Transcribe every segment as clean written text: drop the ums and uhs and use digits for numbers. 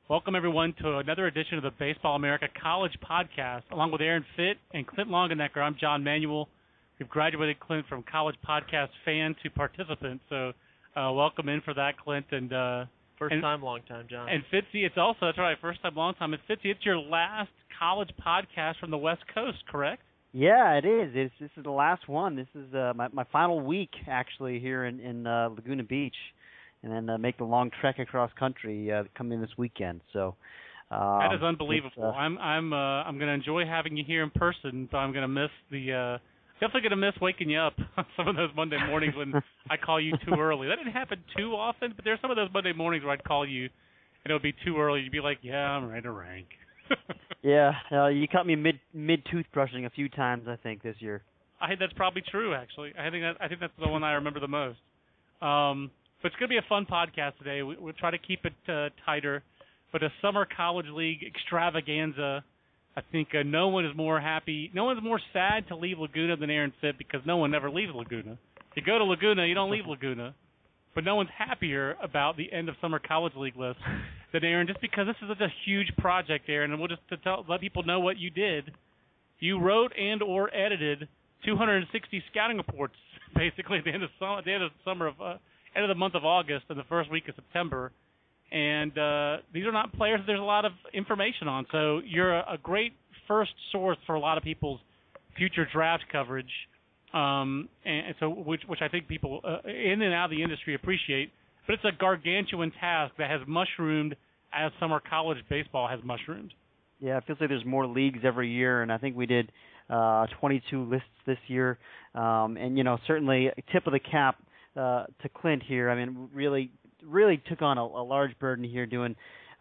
Welcome, everyone, to another edition of the Baseball America College Podcast. Along with Aaron Fitt and Clint Longenecker, I'm John Manuel. We've graduated Clint from college podcast fan to participant, so welcome in for that, Clint. And First time, long time, John. And Fitzy, that's right, first time, long time. And Fitzy, it's your last college podcast from the West Coast, correct? Yeah, it is. This is the last one. This is my final week, actually, here in Laguna Beach, and then make the long trek across country come in this weekend. So that is unbelievable. I'm going to enjoy having you here in person, but I'm going to miss definitely going to miss waking you up on some of those Monday mornings when I call you too early. That didn't happen too often, but there's some of those Monday mornings where I'd call you and it would be too early. You'd be like, "Yeah, I'm ready to rank." Yeah, you caught me mid toothbrushing a few times, I think, this year. I think that's probably true, actually. I think that's the one I remember the most. But it's going to be a fun podcast today. We'll try to keep it tighter. But a summer college league extravaganza, I think no one is more happy. No one's more sad to leave Laguna than Aaron Fitt, because no one ever leaves Laguna. You go to Laguna, you don't leave Laguna. But no one's happier about the end of summer college league list than Aaron, just because this is such a huge project, Aaron. And we'll just let people know what you did. You wrote and or edited 260 scouting reports, basically at the end of the month of August and the first week of September. And these are not players that there's a lot of information on. So you're a great first source for a lot of people's future draft coverage. And so, which I think people in and out of the industry appreciate, but it's a gargantuan task that has mushroomed as summer college baseball has mushroomed. Yeah, it feels like there's more leagues every year, and I think we did 22 lists this year. And certainly tip of the cap to Clint here. I mean, really took on a large burden here doing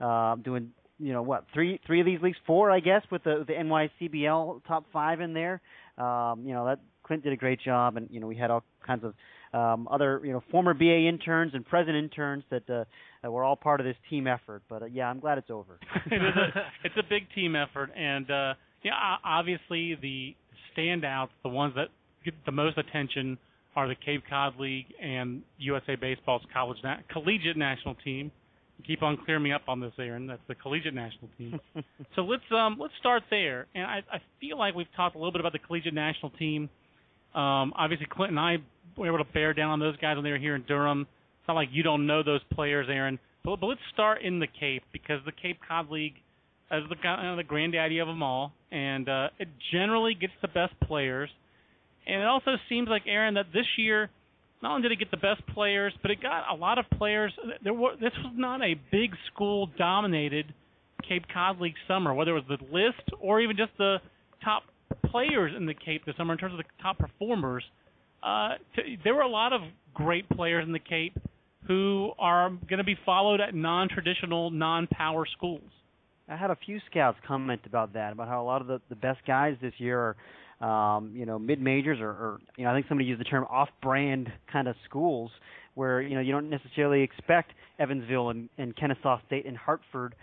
three of these leagues, four, I guess, with the NYCBL top 5 in there. That Clint did a great job, and we had all kinds of other former BA interns and present interns that were all part of this team effort. But yeah, I'm glad it's over. It's a big team effort, and obviously the standouts, the ones that get the most attention, are the Cape Cod League and USA Baseball's collegiate national team. Keep on clearing me up on this, Aaron. That's the collegiate national team. So let's start there. And I feel like we've talked a little bit about the collegiate national team. Obviously, Clint and I were able to bear down on those guys when they were here in Durham. It's not like you don't know those players, Aaron. But let's start in the Cape, because the Cape Cod League is the granddaddy of them all, and it generally gets the best players. And it also seems like, Aaron, that this year, not only did it get the best players, but it got a lot of players. This was not a big school-dominated Cape Cod League summer, whether it was the list or even just the top players in the Cape this summer in terms of the top performers. There were a lot of great players in the Cape who are going to be followed at non-traditional, non-power schools. I had a few scouts comment about that, about how a lot of the best guys this year are mid-majors or I think somebody used the term off-brand kind of schools where, you don't necessarily expect Evansville and Kennesaw State and Hartford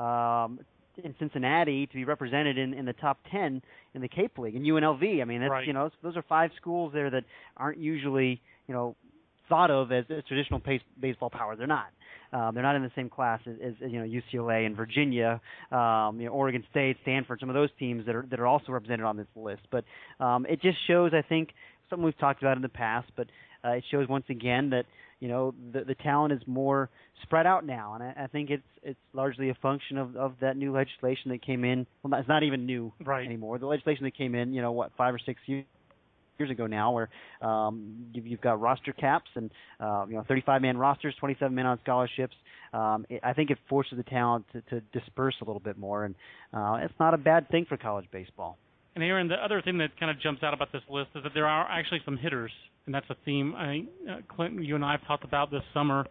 in Cincinnati to be represented in the top 10 in the Cape League. And UNLV, I mean, that's, right. Those are 5 schools there that aren't usually, thought of as traditional baseball power. They're not. They're not in the same class as UCLA and Virginia, Oregon State, Stanford, some of those teams that are also represented on this list. But it just shows, I think, something we've talked about in the past, but it shows once again that the talent is more spread out now, and I think it's largely a function of that new legislation that came in. Well, it's not even new anymore. The legislation that came in, 5 or 6 years ago now, where you've got roster caps and 35-man rosters, 27 men on scholarships. I think it forces the talent to disperse a little bit more, and it's not a bad thing for college baseball. And Aaron, the other thing that kind of jumps out about this list is that there are actually some hitters, and that's a theme. Clinton, you and I have talked about this summer.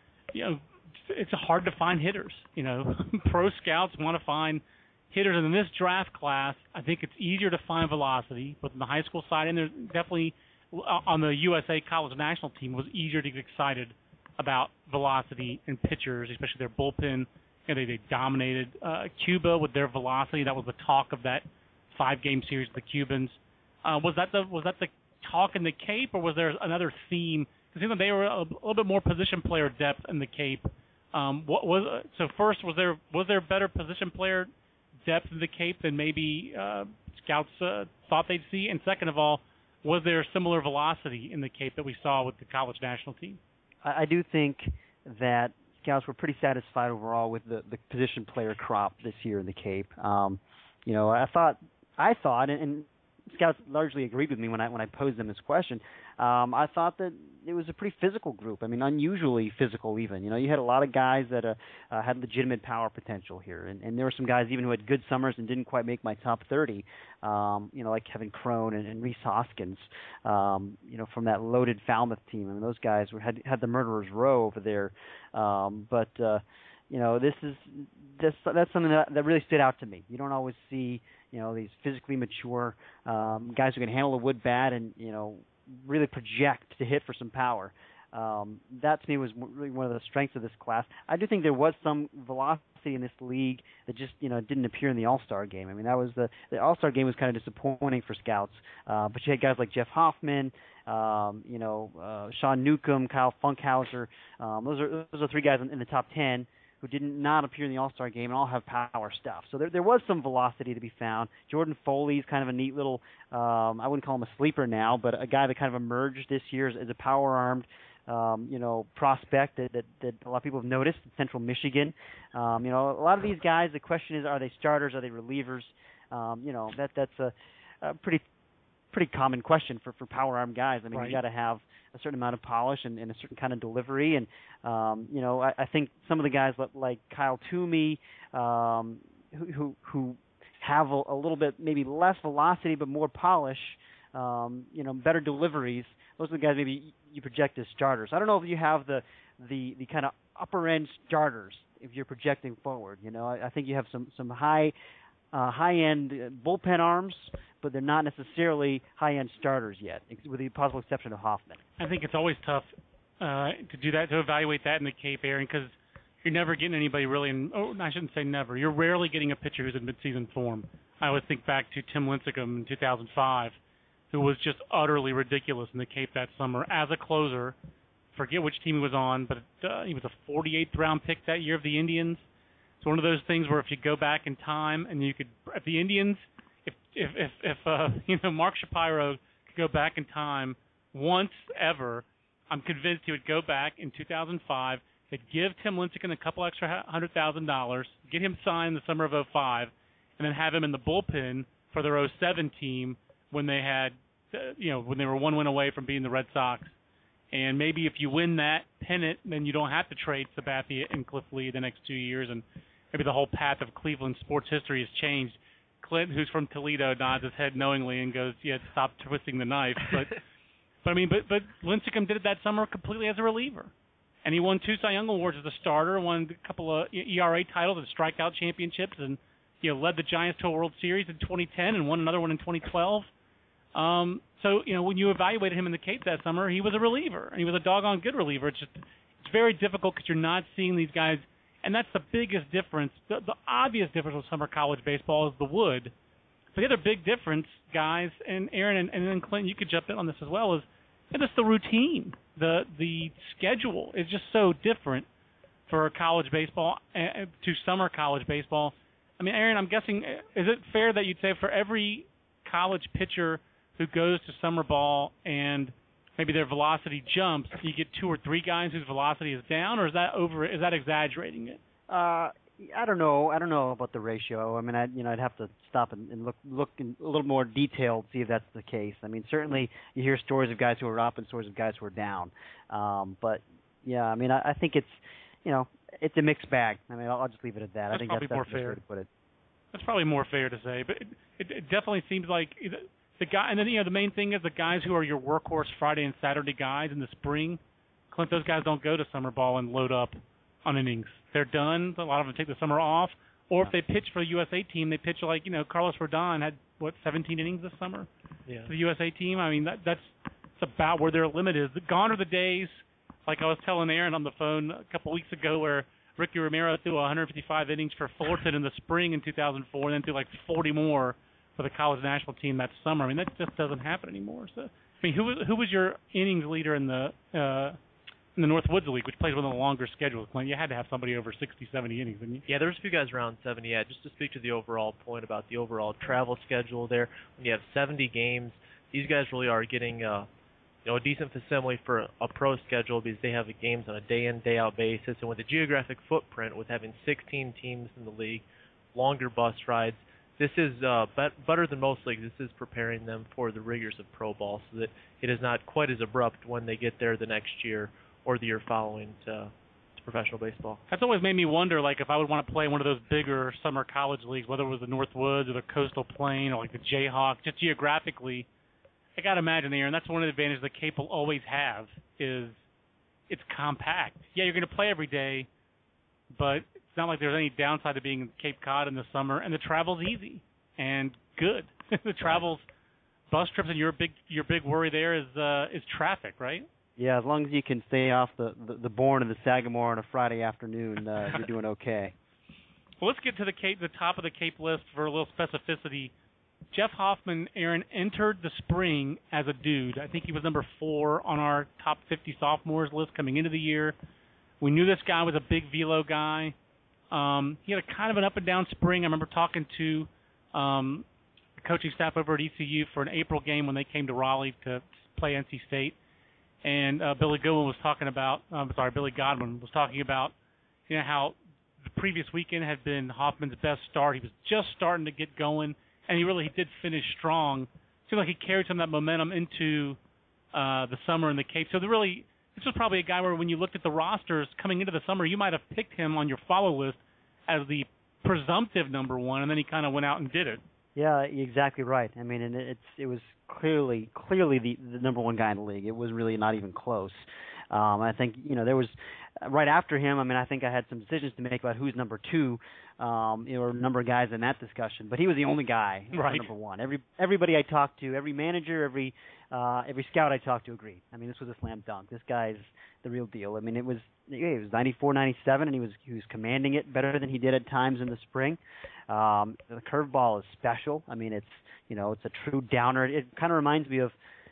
It's hard to find hitters. Pro scouts want to find hitters, and in this draft class, I think it's easier to find velocity, both on the high school side and there's definitely on the USA College National Team was easier to get excited about velocity and pitchers, especially their bullpen. They dominated Cuba with their velocity. That was the talk of that 5-game series of the Cubans. Was that the talk in the Cape, or was there another theme? It seemed like they were a little bit more position player depth in the Cape First, was there better position player depth in the Cape than maybe scouts thought they'd see? And second of all, was there similar velocity in the Cape that we saw with the college national team? I do think that scouts were pretty satisfied overall with the position player crop this year in the Cape. I thought, and scouts largely agreed with me when I posed them this question. I thought that it was a pretty physical group. I mean, unusually physical even. You had a lot of guys that had legitimate power potential here, and there were some guys even who had good summers and didn't quite make my top 30. Like Kevin Crone and Reese Hoskins. From that loaded Falmouth team. I mean, those guys had the murderer's row over there. That's something that really stood out to me. You don't always see these physically mature guys who can handle the wood bat and really project to hit for some power. That to me was really one of the strengths of this class. I do think there was some velocity in this league that just didn't appear in the All-Star game. I mean, that was the All-Star game was kind of disappointing for scouts. But you had guys like Jeff Hoffman, Sean Newcomb, Kyle Funkhauser. Those are three guys in the top 10 who did not appear in the All-Star game and all have power stuff. So there was some velocity to be found. Jordan Foley's kind of a neat little, I wouldn't call him a sleeper now, but a guy that kind of emerged this year as a power-armed prospect that a lot of people have noticed in Central Michigan. A lot of these guys, the question is, are they starters? Are they relievers? That's a pretty common question for power-armed guys. I mean, right. You got to have a certain amount of polish and a certain kind of delivery. And, I think some of the guys like Kyle Toomey, who have a little bit maybe less velocity but more polish, better deliveries, those are the guys maybe you project as starters. I don't know if you have the kind of upper-end starters if you're projecting forward. I think you have some high-end bullpen arms, but they're not necessarily high-end starters yet, with the possible exception of Hoffman. I think it's always tough to do that, to evaluate that in the Cape, Aaron, because you're never getting anybody really I shouldn't say never. You're rarely getting a pitcher who's in midseason form. I always think back to Tim Lincecum in 2005, who was just utterly ridiculous in the Cape that summer as a closer. Forget which team he was on, but he was a 48th round pick that year of the Indians. It's one of those things where if you go back in time and you could, if the Indians, if Mark Shapiro could go back in time once ever, I'm convinced he would go back in 2005. They'd give Tim Lincecum a couple extra $100,000, get him signed in the summer of 2005, and then have him in the bullpen for their 2007 team when they had, when they were one win away from beating the Red Sox. And maybe if you win that pennant, then you don't have to trade Sabathia and Cliff Lee the next 2 years, and maybe the whole path of Cleveland sports history has changed. Clint, who's from Toledo, nods his head knowingly and goes, "Yeah, stop twisting the knife." But Lincecum did it that summer completely as a reliever, and he won 2 Cy Young awards as a starter, won a couple of ERA titles and strikeout championships, and led the Giants to a World Series in 2010 and won another one in 2012. So when you evaluated him in the Cape that summer, he was a reliever, and he was a doggone good reliever. It's very difficult because you're not seeing these guys, and that's the biggest difference. The obvious difference with summer college baseball is the wood. But the other big difference, guys, and Aaron and then Clinton, you could jump in on this as well, is just the routine. The schedule is just so different for college baseball to summer college baseball. I mean, Aaron, I'm guessing, is it fair that you'd say for every college pitcher who goes to summer ball and maybe their velocity jumps, you get 2 or 3 guys whose velocity is down, or is that exaggerating it? I don't know. I don't know about the ratio. I mean, I'd have to stop and look in a little more detail to see if that's the case. I mean, certainly you hear stories of guys who are up and stories of guys who are down. But yeah, I mean, I think it's a mixed bag. I mean, I'll just leave it at that. I think that's more the fair way to put it. That's probably more fair to say, but it definitely seems like the guy. And then the main thing is the guys who are your workhorse Friday and Saturday guys in the spring. Clint, those guys don't go to summer ball and load up on innings. They're done. A lot of them take the summer off, or if they pitch for the USA team, they pitch like Carlos Rodon had 17 innings this summer for the USA team. I mean that's about where their limit is. Gone are the days, like I was telling Aaron on the phone a couple weeks ago, where Ricky Romero threw 155 innings for Fullerton in the spring in 2004, and then threw like 40 more for the college national team that summer. I mean, that just doesn't happen anymore. So, I mean, who was your innings leader in the in the North Woods League, which plays one of the longer schedules. Clint, you had to have somebody over 60, 70 innings, didn't you? Yeah, there was a few guys around 70. Yeah, just to speak to the overall point about the overall travel schedule there, when you have 70 games, these guys really are getting a decent facsimile for a pro schedule because they have games on a day-in, day-out basis. And with the geographic footprint, with having 16 teams in the league, longer bus rides, this is better than most leagues. This is preparing them for the rigors of pro ball so that it is not quite as abrupt when they get there the next year or the year following to professional baseball. That's always made me wonder, like, if I would want to play one of those bigger summer college leagues, whether it was the Northwoods or the Coastal Plain or like the Jayhawk, just geographically, I got to imagine there, and that's one of the advantages the Cape will always have, is it's compact. Yeah, you're going to play every day, but it's not like there's any downside to being in Cape Cod in the summer, and the travel's easy and good. The travel's bus trips, and your big worry there is traffic, right? Yeah, as long as you can stay off the Bourne and the Sagamore on a Friday afternoon, you're doing okay. Well, let's get to the top of the Cape list for a little specificity. Jeff Hoffman, Aaron, entered the spring as a dude. I think he was number 4 on our top 50 sophomores list coming into the year. We knew this guy was a big velo guy. He had a kind of an up-and-down spring. I remember talking to the coaching staff over at ECU for an April game when they came to Raleigh to play NC State. And Billy Godwin was talking about how the previous weekend had been Hoffman's best start. He was just starting to get going, and he did finish strong. It seemed like he carried some of that momentum into the summer in the Cape. So this was probably a guy where when you looked at the rosters coming into the summer, you might have picked him on your follow list as the presumptive number 1, and then he kind of went out and did it. Yeah, exactly right. I mean, and it was clearly the number 1 guy in the league. It was really not even close. I think there was right after him. I mean, I think I had some decisions to make about who's number 2, or number of guys in that discussion. But he was the only guy right. Number 1. Everybody I talked to, every manager, every scout I talked to agreed. I mean, this was a slam dunk. This guy's the real deal. I mean, it was 94, 97, and he was commanding it better than he did at times in the spring. The curveball is special. I mean, it's a true downer. It kind of reminds me of,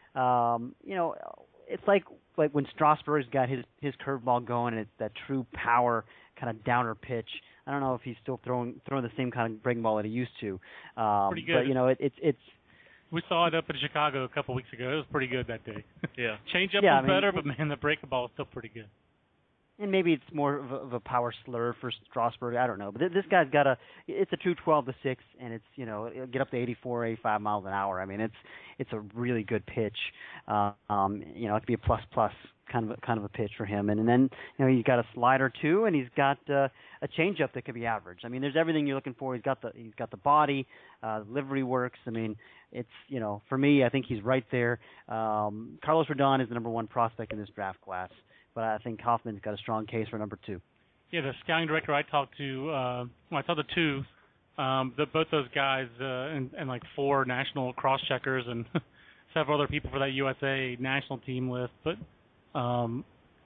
it's like when Strasburg's got his curveball going, and it's that true power kind of downer pitch. I don't know if he's still throwing the same kind of breaking ball that he used to. Pretty good. But it's. We saw it up in Chicago a couple weeks ago. It was pretty good that day. Yeah. Change-up was better, but, man, the breaking ball is still pretty good. And maybe it's more of a power slur for Strasburg. I don't know. But this guy's got it's a true 12-6, and it's, it'll get up to 84, 85 miles an hour. I mean, it's a really good pitch. It could be a plus kind of a pitch for him. And then, he's got a slider too, and he's got a changeup that could be average. I mean, there's everything you're looking for. He's got the body, livery works. I mean, it's, for me, I think he's right there. Carlos Rodon is the number 1 prospect in this draft class. But I think Hoffman's got a strong case for number 2. Yeah, the scouting director I talked to, I talked to 2, both those guys and like 4 national cross-checkers and several other people for that USA national team list. But when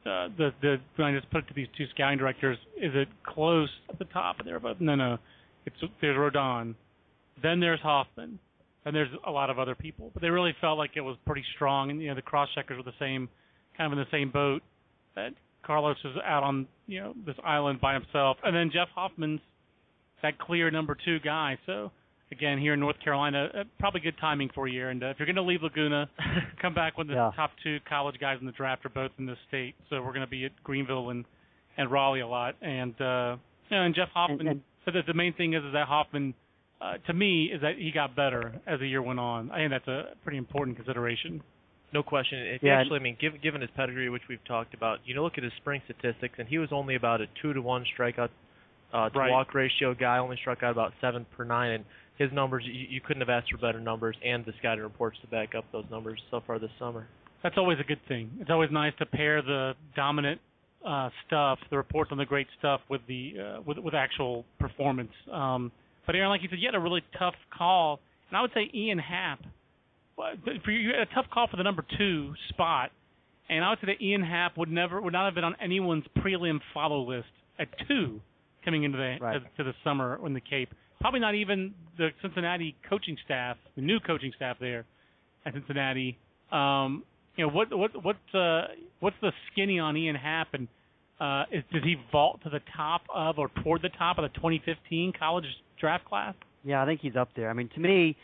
I just put it to these 2 scouting directors, is it close at the top? And they're both, no. There's Rodon, then there's Hoffman, and there's a lot of other people. But they really felt like it was pretty strong, and the cross-checkers were kind of in the same boat. That Carlos is out on this island by himself, and then Jeff Hoffman's that clear number 2 guy. So again, here in North Carolina, probably good timing for you. And if you're going to leave Laguna, come back when the top 2 college guys in the draft are both in this state. So we're going to be at Greenville and Raleigh a lot. And and Jeff Hoffman. So the main thing is that Hoffman, to me, is that he got better as the year went on. I think that's a pretty important consideration. No question. Given his pedigree, which we've talked about, look at his spring statistics, and he was only about a 2-to-1 strikeout to walk ratio guy, only struck out about 7 per 9, and his numbers, you couldn't have asked for better numbers, and the scouting reports to back up those numbers so far this summer. That's always a good thing. It's always nice to pair the dominant stuff, the reports on the great stuff, with the with actual performance. But Aaron, like you said, you had a really tough call, and I would say Ian Happ. You had a tough call for the number 2 spot, and I would say that Ian Happ would not have been on anyone's prelim follow list at 2 coming into to the summer in the Cape. Probably not even the Cincinnati coaching staff, the new coaching staff there at Cincinnati. what's the skinny on Ian Happ, and does he vault to the top of or toward the top of the 2015 college draft class? Yeah, I think he's up there. I mean, to me,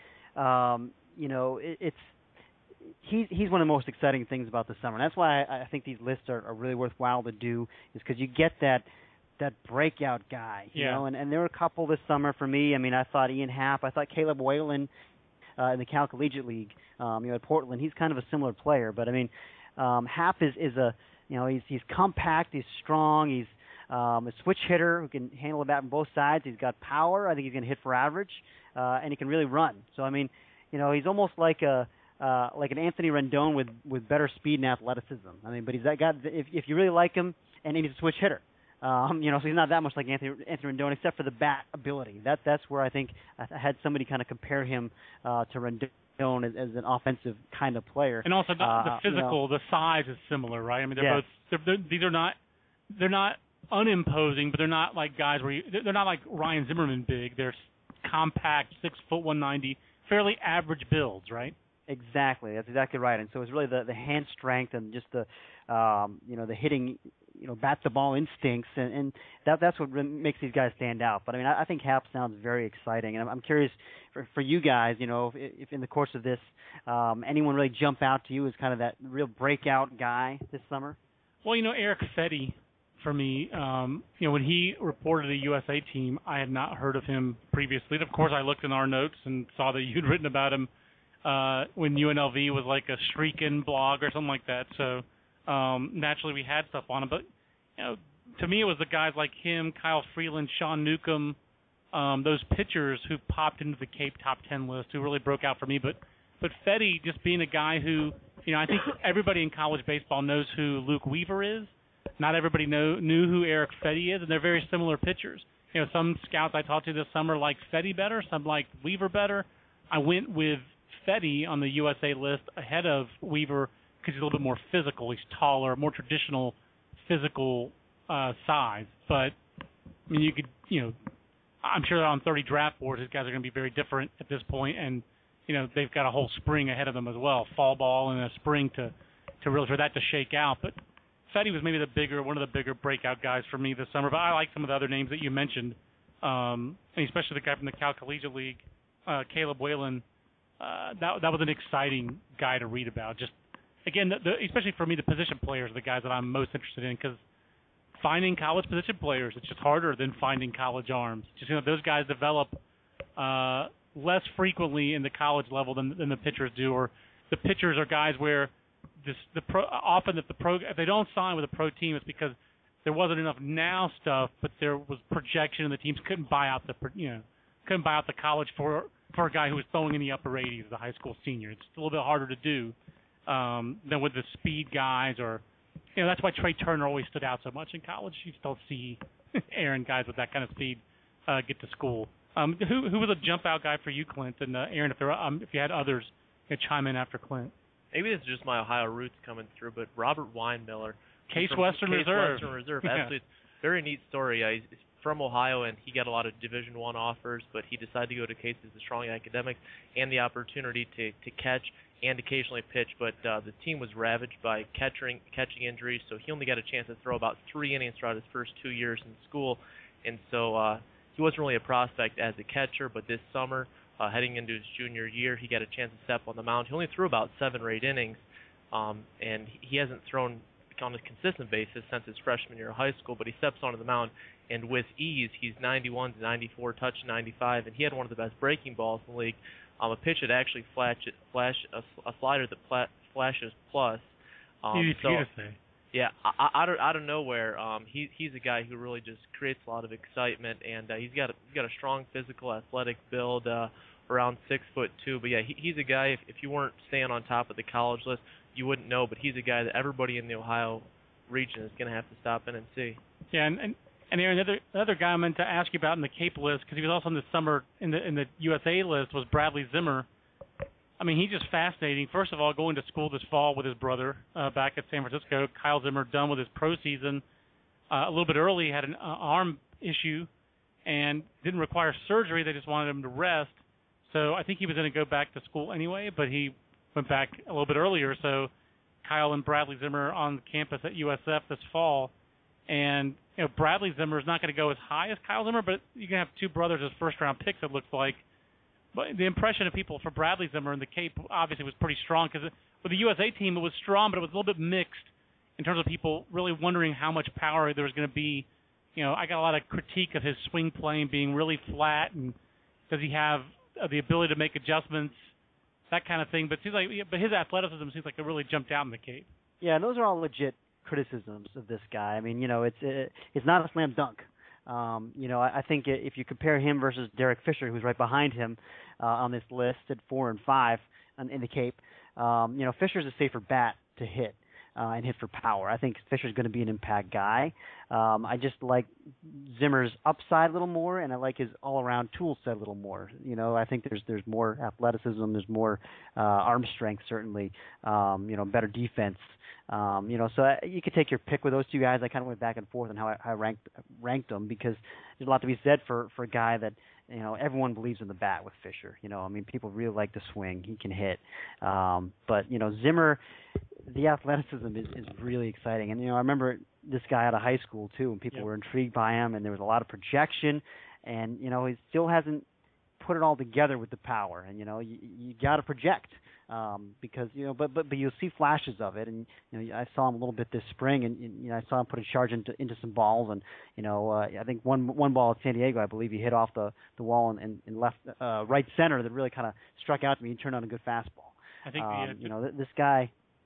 he's one of the most exciting things about the summer. And that's why I think these lists are really worthwhile to do, is because you get that breakout guy, you know. And there were a couple this summer for me. I mean, I thought Ian Happ, I thought Caleb Whalen in the Cal Collegiate League, at Portland. He's kind of a similar player, but I mean, Happ is a, he's compact, he's strong, he's a switch hitter who can handle the bat from both sides. He's got power. I think he's going to hit for average, and he can really run. So I mean, he's almost like an Anthony Rendon with better speed and athleticism. I mean, but he's that guy. If you really like him, and he's a switch hitter. So he's not that much like Anthony Rendon, except for the bat ability. That's where I think I had somebody kind of compare him to Rendon as an offensive kind of player. And also the physical, the size is similar, right? I mean, they're not unimposing, but they're not like guys they're not like Ryan Zimmerman big. They're compact, 6 foot 190, fairly average builds, right? Exactly, that's exactly right. And so it's really the hand strength and just the the hitting, bat the ball instincts, and that's what makes these guys stand out. But I mean, I think Happ sounds very exciting, and I'm curious for you guys, if in the course of this, anyone really jump out to you as kind of that real breakout guy this summer? Well, Eric Fetty, for me, when he reported the USA team, I had not heard of him previously. And of course, I looked in our notes and saw that you'd written about him when UNLV was like a Streakin' blog or something like that. So naturally, we had stuff on him. But to me, it was the guys like him, Kyle Freeland, Sean Newcomb, those pitchers who popped into the Cape top 10 list who really broke out for me. But Fetty just being a guy who, I think everybody in college baseball knows who Luke Weaver is. Not everybody knew who Eric Fetty is, and they're very similar pitchers. Some scouts I talked to this summer liked Fetty better, some liked Weaver better. I went with Fetty on the USA list ahead of Weaver because he's a little bit more physical. He's taller, more traditional physical size. But, I mean, you could, I'm sure on 30 draft boards, these guys are going to be very different at this point, and, they've got a whole spring ahead of them as well, fall ball and a spring to really for that to shake out. But Fetty was maybe one of the bigger breakout guys for me this summer, but I like some of the other names that you mentioned, and especially the guy from the Cal Collegiate League, Caleb Whalen. That was an exciting guy to read about. Just, again, especially for me, the position players are the guys that I'm most interested in, because finding college position players, it's just harder than finding college arms. Just those guys develop less frequently in the college level than the pitchers do, or the pitchers are guys where often if they don't sign with a pro team, it's because there wasn't enough now stuff, but there was projection, and the teams couldn't buy out the college for a guy who was throwing in the upper 80s as a high school senior. It's a little bit harder to do than with the speed guys, or that's why Trey Turner always stood out so much in college. You still see Aaron guys with that kind of speed get to school. Who was a jump out guy for you, Clint, and Aaron? If you had others, chime in after Clint. Maybe this is just my Ohio roots coming through, but Robert Weinmiller, Case Western Reserve. Yeah. Absolutely, very neat story. He's from Ohio, and he got a lot of Division I offers, but he decided to go to Case with the strong academics and the opportunity to catch and occasionally pitch. But the team was ravaged by catching injuries, so he only got a chance to throw about 3 innings throughout his first 2 years in school, and so he wasn't really a prospect as a catcher. But this summer, heading into his junior year, he got a chance to step on the mound. He only threw about 7 or 8 innings, and he hasn't thrown on a consistent basis since his freshman year of high school, but he steps onto the mound, and with ease, he's 91 to 94, touch 95, and he had one of the best breaking balls in the league. A pitch that actually a slider that flashes plus. Easy for you to say. Yeah, out of nowhere, he's a guy who really just creates a lot of excitement, and he's got a strong physical, athletic build, around 6'2". But yeah, he's a guy. If you weren't staying on top of the college list, you wouldn't know. But he's a guy that everybody in the Ohio region is going to have to stop in and see. Yeah, and Aaron, another guy I meant to ask you about in the Cape list, because he was also in the summer in the USA list, was Bradley Zimmer. I mean, he's just fascinating. First of all, going to school this fall with his brother back at San Francisco. Kyle Zimmer done with his pro season a little bit early. He had an arm issue and didn't require surgery. They just wanted him to rest. So I think he was going to go back to school anyway, but he went back a little bit earlier. So Kyle and Bradley Zimmer on campus at USF this fall, and Bradley Zimmer is not going to go as high as Kyle Zimmer, but you can have two brothers as first-round picks. It looks like. But the impression of people for Bradley Zimmer in the Cape obviously was pretty strong because with the USA team it was strong, but it was a little bit mixed in terms of people really wondering how much power there was going to be. I got a lot of critique of his swing playing being really flat, and does he have the ability to make adjustments, that kind of thing. But his athleticism seems like it really jumped out in the Cape. Yeah, and those are all legit criticisms of this guy. I mean, it's not a slam dunk. I think if you compare him versus Derek Fisher, who's right behind him on this list at 4 and 5 in the Cape, Fisher's a safer bat to hit and hit for power. I think Fisher's going to be an impact guy. I just like Zimmer's upside a little more, and I like his all-around tool set a little more. I think there's more athleticism, there's more arm strength certainly, better defense. So you could take your pick with those two guys. I kind of went back and forth on how I ranked them because there's a lot to be said for a guy that everyone believes in the bat with Fisher. People really like the swing. He can hit. But Zimmer, the athleticism is really exciting. And I remember this guy out of high school too, and people were intrigued by him, and there was a lot of projection. And he still hasn't put it all together with the power. And you got to project. Because but you'll see flashes of it, and I saw him a little bit this spring, and I saw him put a charge into some balls, and I think one ball at San Diego, I believe he hit off the wall and left right center that really kind of struck out to me. He turned on a good fastball. I think this guy,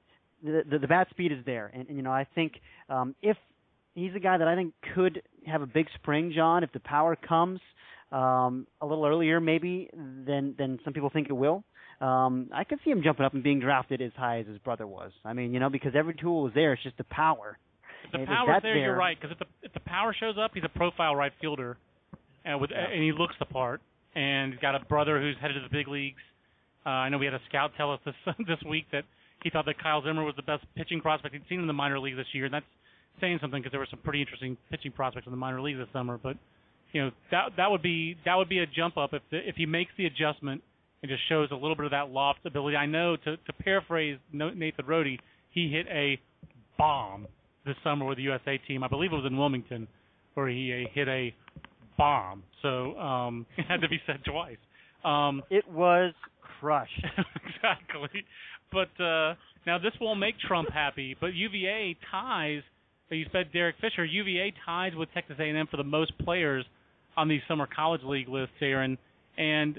the bat speed is there, and I think if he's a guy that I think could have a big spring, John, if the power comes a little earlier maybe than some people think it will. I could see him jumping up and being drafted as high as his brother was. Because every tool is there. It's just the power. If the power's there, you're right. Because if the power shows up, he's a profile right fielder, and he looks the part. And he's got a brother who's headed to the big leagues. I know we had a scout tell us this week that he thought that Kyle Zimmer was the best pitching prospect he'd seen in the minor leagues this year. And that's saying something because there were some pretty interesting pitching prospects in the minor leagues this summer. But that would be a jump up if he makes the adjustment. It just shows a little bit of that loft ability. I know, to paraphrase Nathan Rohde, he hit a bomb this summer with the USA team. I believe it was in Wilmington where he hit a bomb. So it had to be said twice. It was crushed. Exactly. But now this won't make Trump happy, but UVA ties, you said Derek Fisher, UVA ties with Texas A&M for the most players on these summer college league lists, Aaron. And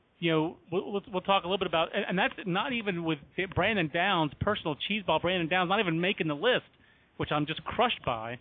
we'll talk a little bit about, and that's not even with Brandon Downs, personal cheeseball. Brandon Downs not even making the list, which I'm just crushed by.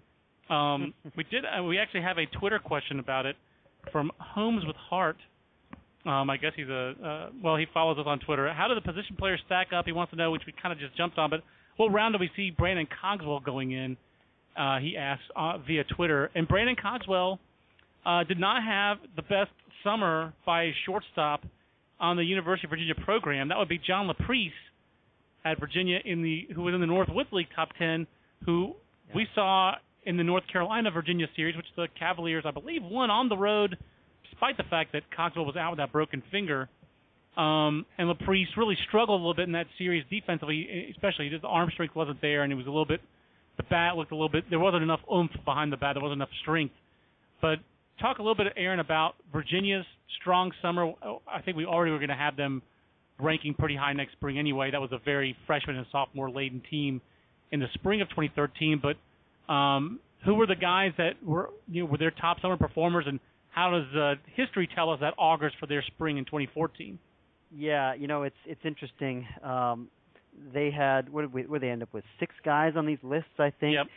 We actually have a Twitter question about it from Holmes with Heart. I guess he's he follows us on Twitter. How do the position players stack up? He wants to know, which we kind of just jumped on, but what round do we see Brandon Cogswell going in? He asks via Twitter, and Brandon Cogswell did not have the best summer by a shortstop on the University of Virginia program. That would be John LaPrice at Virginia who was in the Northwoods League top 10, who we saw in the North Carolina-Virginia series, which the Cavaliers, I believe, won on the road, despite the fact that Cogswell was out with that broken finger. And LaPrice really struggled a little bit in that series defensively, especially his arm strength wasn't there, and it was a little bit, the bat looked a little bit, there wasn't enough oomph behind the bat, there wasn't enough strength. But talk a little bit, Aaron, about Virginia's strong summer. I think we already were going to have them ranking pretty high next spring anyway. That was a very freshman and sophomore-laden team in the spring of 2013. But who were the guys that were their top summer performers, and how does history tell us that augurs for their spring in 2014? Yeah, it's interesting. They had what did they end up with? 6 guys on these lists, I think. Yep.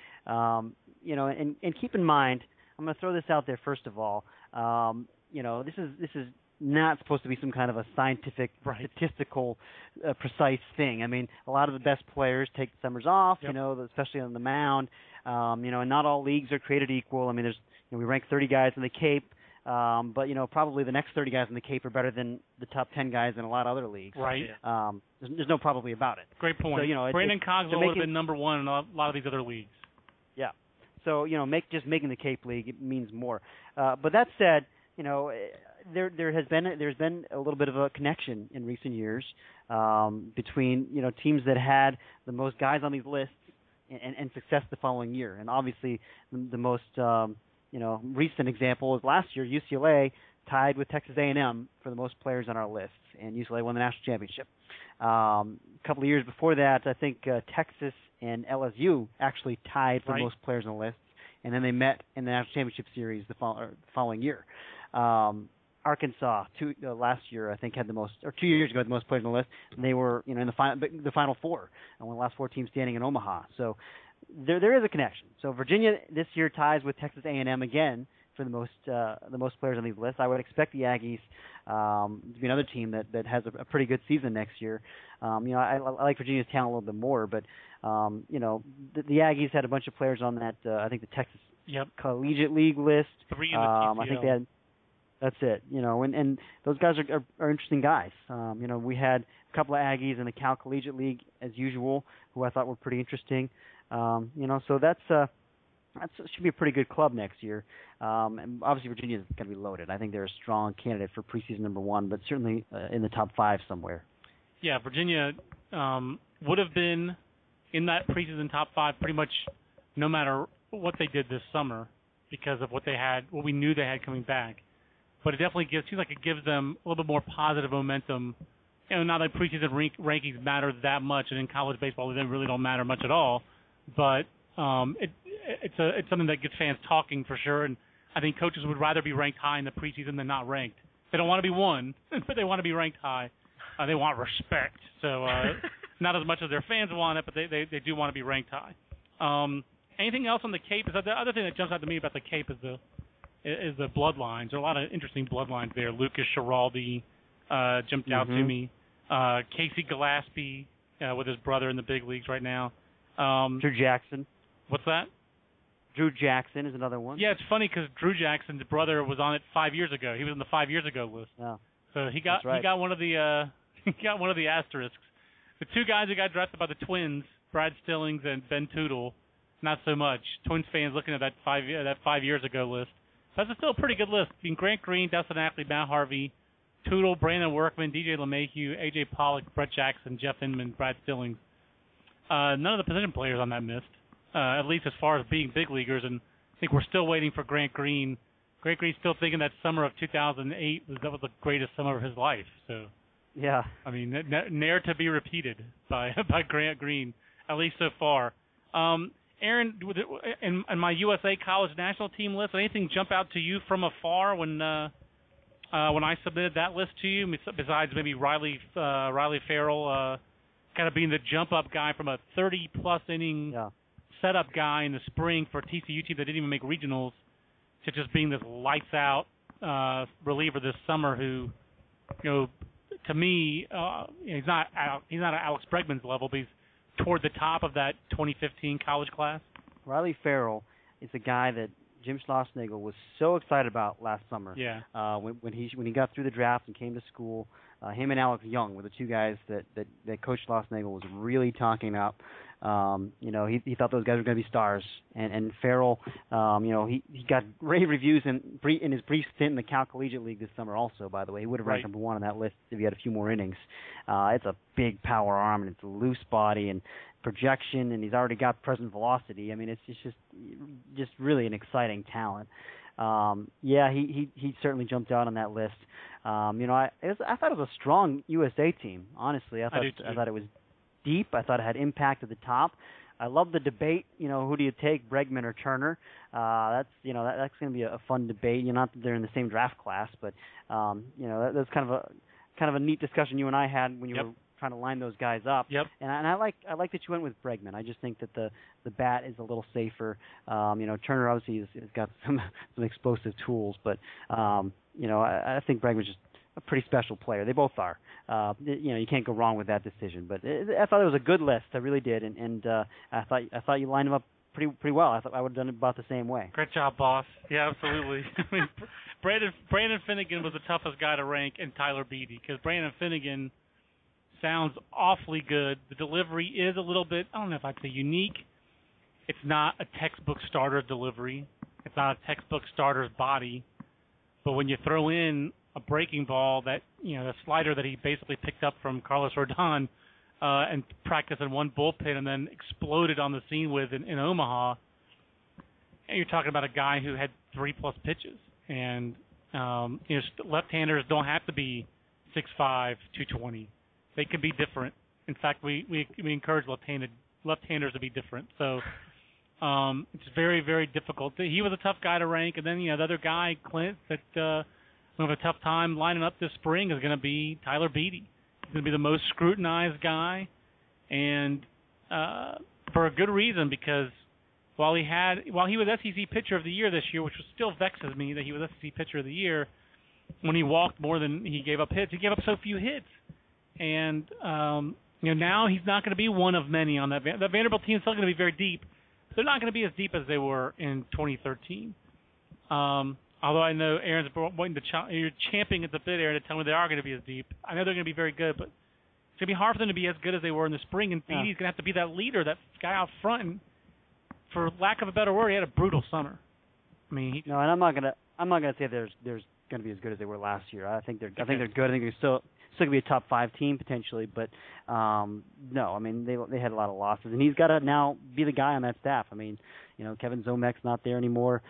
And keep in mind, I'm going to throw this out there first of all. This is not supposed to be some kind of a scientific, statistical, precise thing. A lot of the best players take summers off, yep. Especially on the mound. And not all leagues are created equal. There's we rank 30 guys in the Cape, but probably the next 30 guys in the Cape are better than the top 10 guys in a lot of other leagues. Right. There's no probably about it. Great point. So, Brandon Cogswell would have been number one in a lot of these other leagues. Yeah. So making the Cape League, it means more. But that said, there's been a little bit of a connection in recent years between teams that had the most guys on these lists and success the following year. And obviously, the most recent example is last year. UCLA tied with Texas A&M for the most players on our lists, and UCLA won the national championship. A couple of years before that, I think Texas and LSU actually tied for the most players on the list, and then they met in the national championship series the following year. Arkansas last year, I think, had the most, or 2 years ago, had the most players on the list, and they were in the final four, and one of the last four teams standing in Omaha. So there is a connection. So Virginia this year ties with Texas A&M again for the most players on these lists. I would expect the Aggies to be another team that has a pretty good season next year. I like Virginia's talent a little bit more, but the Aggies had a bunch of players on that. I think the Texas Collegiate League list. 3 in the TCL. I think they had. That's it. And those guys are interesting guys. We had a couple of Aggies in the Cal Collegiate League as usual, who I thought were pretty interesting. So that should be a pretty good club next year. And obviously Virginia is going to be loaded. I think they're a strong candidate for preseason number 1, but certainly in the top 5 somewhere. Yeah, Virginia would have been in that preseason top 5 pretty much no matter what they did this summer because of what we knew they had coming back. But it definitely seems like it gives them a little bit more positive momentum. Not that preseason rankings matter that much, and in college baseball they really don't matter much at all. But it's something that gets fans talking for sure. And I think coaches would rather be ranked high in the preseason than not ranked. They don't want to be 1, but they want to be ranked high. They want respect. So not as much as their fans want it, but they do want to be ranked high. Anything else on the Cape? The other thing that jumps out to me about the Cape is the bloodlines. There are a lot of interesting bloodlines there. Lucas Schiraldi jumped out to me. Casey Gillespie with his brother in the big leagues right now. Drew Jackson. What's that? Drew Jackson is another one. Yeah, it's funny because Drew Jackson's brother was on it 5 years ago. He was on the 5 years ago list. Oh. So he got one of the asterisks. The two guys who got drafted by the Twins, Brad Stillings and Ben Tootle, not so much. Twins fans looking at that 5 years ago list. That's still a pretty good list. Grant Green, Dustin Ackley, Matt Harvey, Tootle, Brandon Workman, DJ LeMahieu, A.J. Pollock, Brett Jackson, Jeff Inman, Brad Stillings. None of the position players on that list, at least as far as being big leaguers, and I think we're still waiting for Grant Green. Grant Green's still thinking that summer of 2008 was the greatest summer of his life. So, yeah, I mean, ne'er to be repeated by Grant Green, at least so far. Aaron, in my USA College National Team list, anything jump out to you from afar when I submitted that list to you? Besides maybe Riley Farrell, kind of being the jump-up guy from a 30-plus inning setup guy in the spring for a TCU team that didn't even make regionals, to just being this lights-out reliever this summer who, to me, he's not at Alex Bregman's level, but he's toward the top of that 2015 college class. Riley Farrell is a guy that Jim Schlossnagle was so excited about last summer. Yeah. When he got through the draft and came to school, him and Alex Young were the two guys that Coach Schlossnagle was really talking up. He thought those guys were going to be stars, and Farrell, he got rave reviews in his brief stint in the Cal Collegiate League this summer. Also, by the way, he would have ranked number 1 on that list if he had a few more innings. It's a big power arm, and it's a loose body and projection, and he's already got present velocity. I mean, it's just really an exciting talent. He certainly jumped out on that list. I thought it was a strong USA team. Honestly, I thought it was deep. I thought it had impact at the top. I love the debate. Who do you take, Bregman or Turner? That's going to be a fun debate. Not that they're in the same draft class, but that's kind of a neat discussion you and I had when you were trying to line those guys up. Yep. And I like that you went with Bregman. I just think that the bat is a little safer. Turner obviously has got some explosive tools, but I think Bregman's just a pretty special player. They both are. You can't go wrong with that decision. But I thought it was a good list. I really did, and I thought you lined them up pretty well. I thought I would have done it about the same way. Great job, boss. Yeah, absolutely. I mean, Brandon Finnegan was the toughest guy to rank, and Tyler Beatty, because Brandon Finnegan sounds awfully good. The delivery is a little bit, I don't know if I'd say unique. It's not a textbook starter's delivery. It's not a textbook starter's body. But when you throw in a breaking ball that, the slider that he basically picked up from Carlos Rodon and practiced in one bullpen and then exploded on the scene with in Omaha. And you're talking about a guy who had 3+ pitches. And, left-handers don't have to be 6'5", 220. They can be different. In fact, we encourage left-handers to be different. So it's very, very difficult. He was a tough guy to rank. And then, the other guy, Clint, that we have a tough time lining up this spring is going to be Tyler Beede. He's going to be the most scrutinized guy, and for a good reason, because while he was SEC Pitcher of the Year this year, which still vexes me that he was SEC Pitcher of the Year, when he walked more than he gave up hits, he gave up so few hits, and now he's not going to be one of many on that. The Vanderbilt team is still going to be very deep. But they're not going to be as deep as they were in 2013. Although I know Aaron's waiting you're champing at the bit, Aaron, to tell me they are going to be as deep. I know they're going to be very good, but it's going to be hard for them to be as good as they were in the spring. And Beede's going to have to be that leader, that guy out front. And for lack of a better word, he had a brutal summer. I mean, and I'm not gonna say there's going to be as good as they were last year. I think they're good. I think they're still going to be a top 5 team potentially, but no, I mean they had a lot of losses, and he's got to now be the guy on that staff. I mean, Kevin Zomek's not there anymore.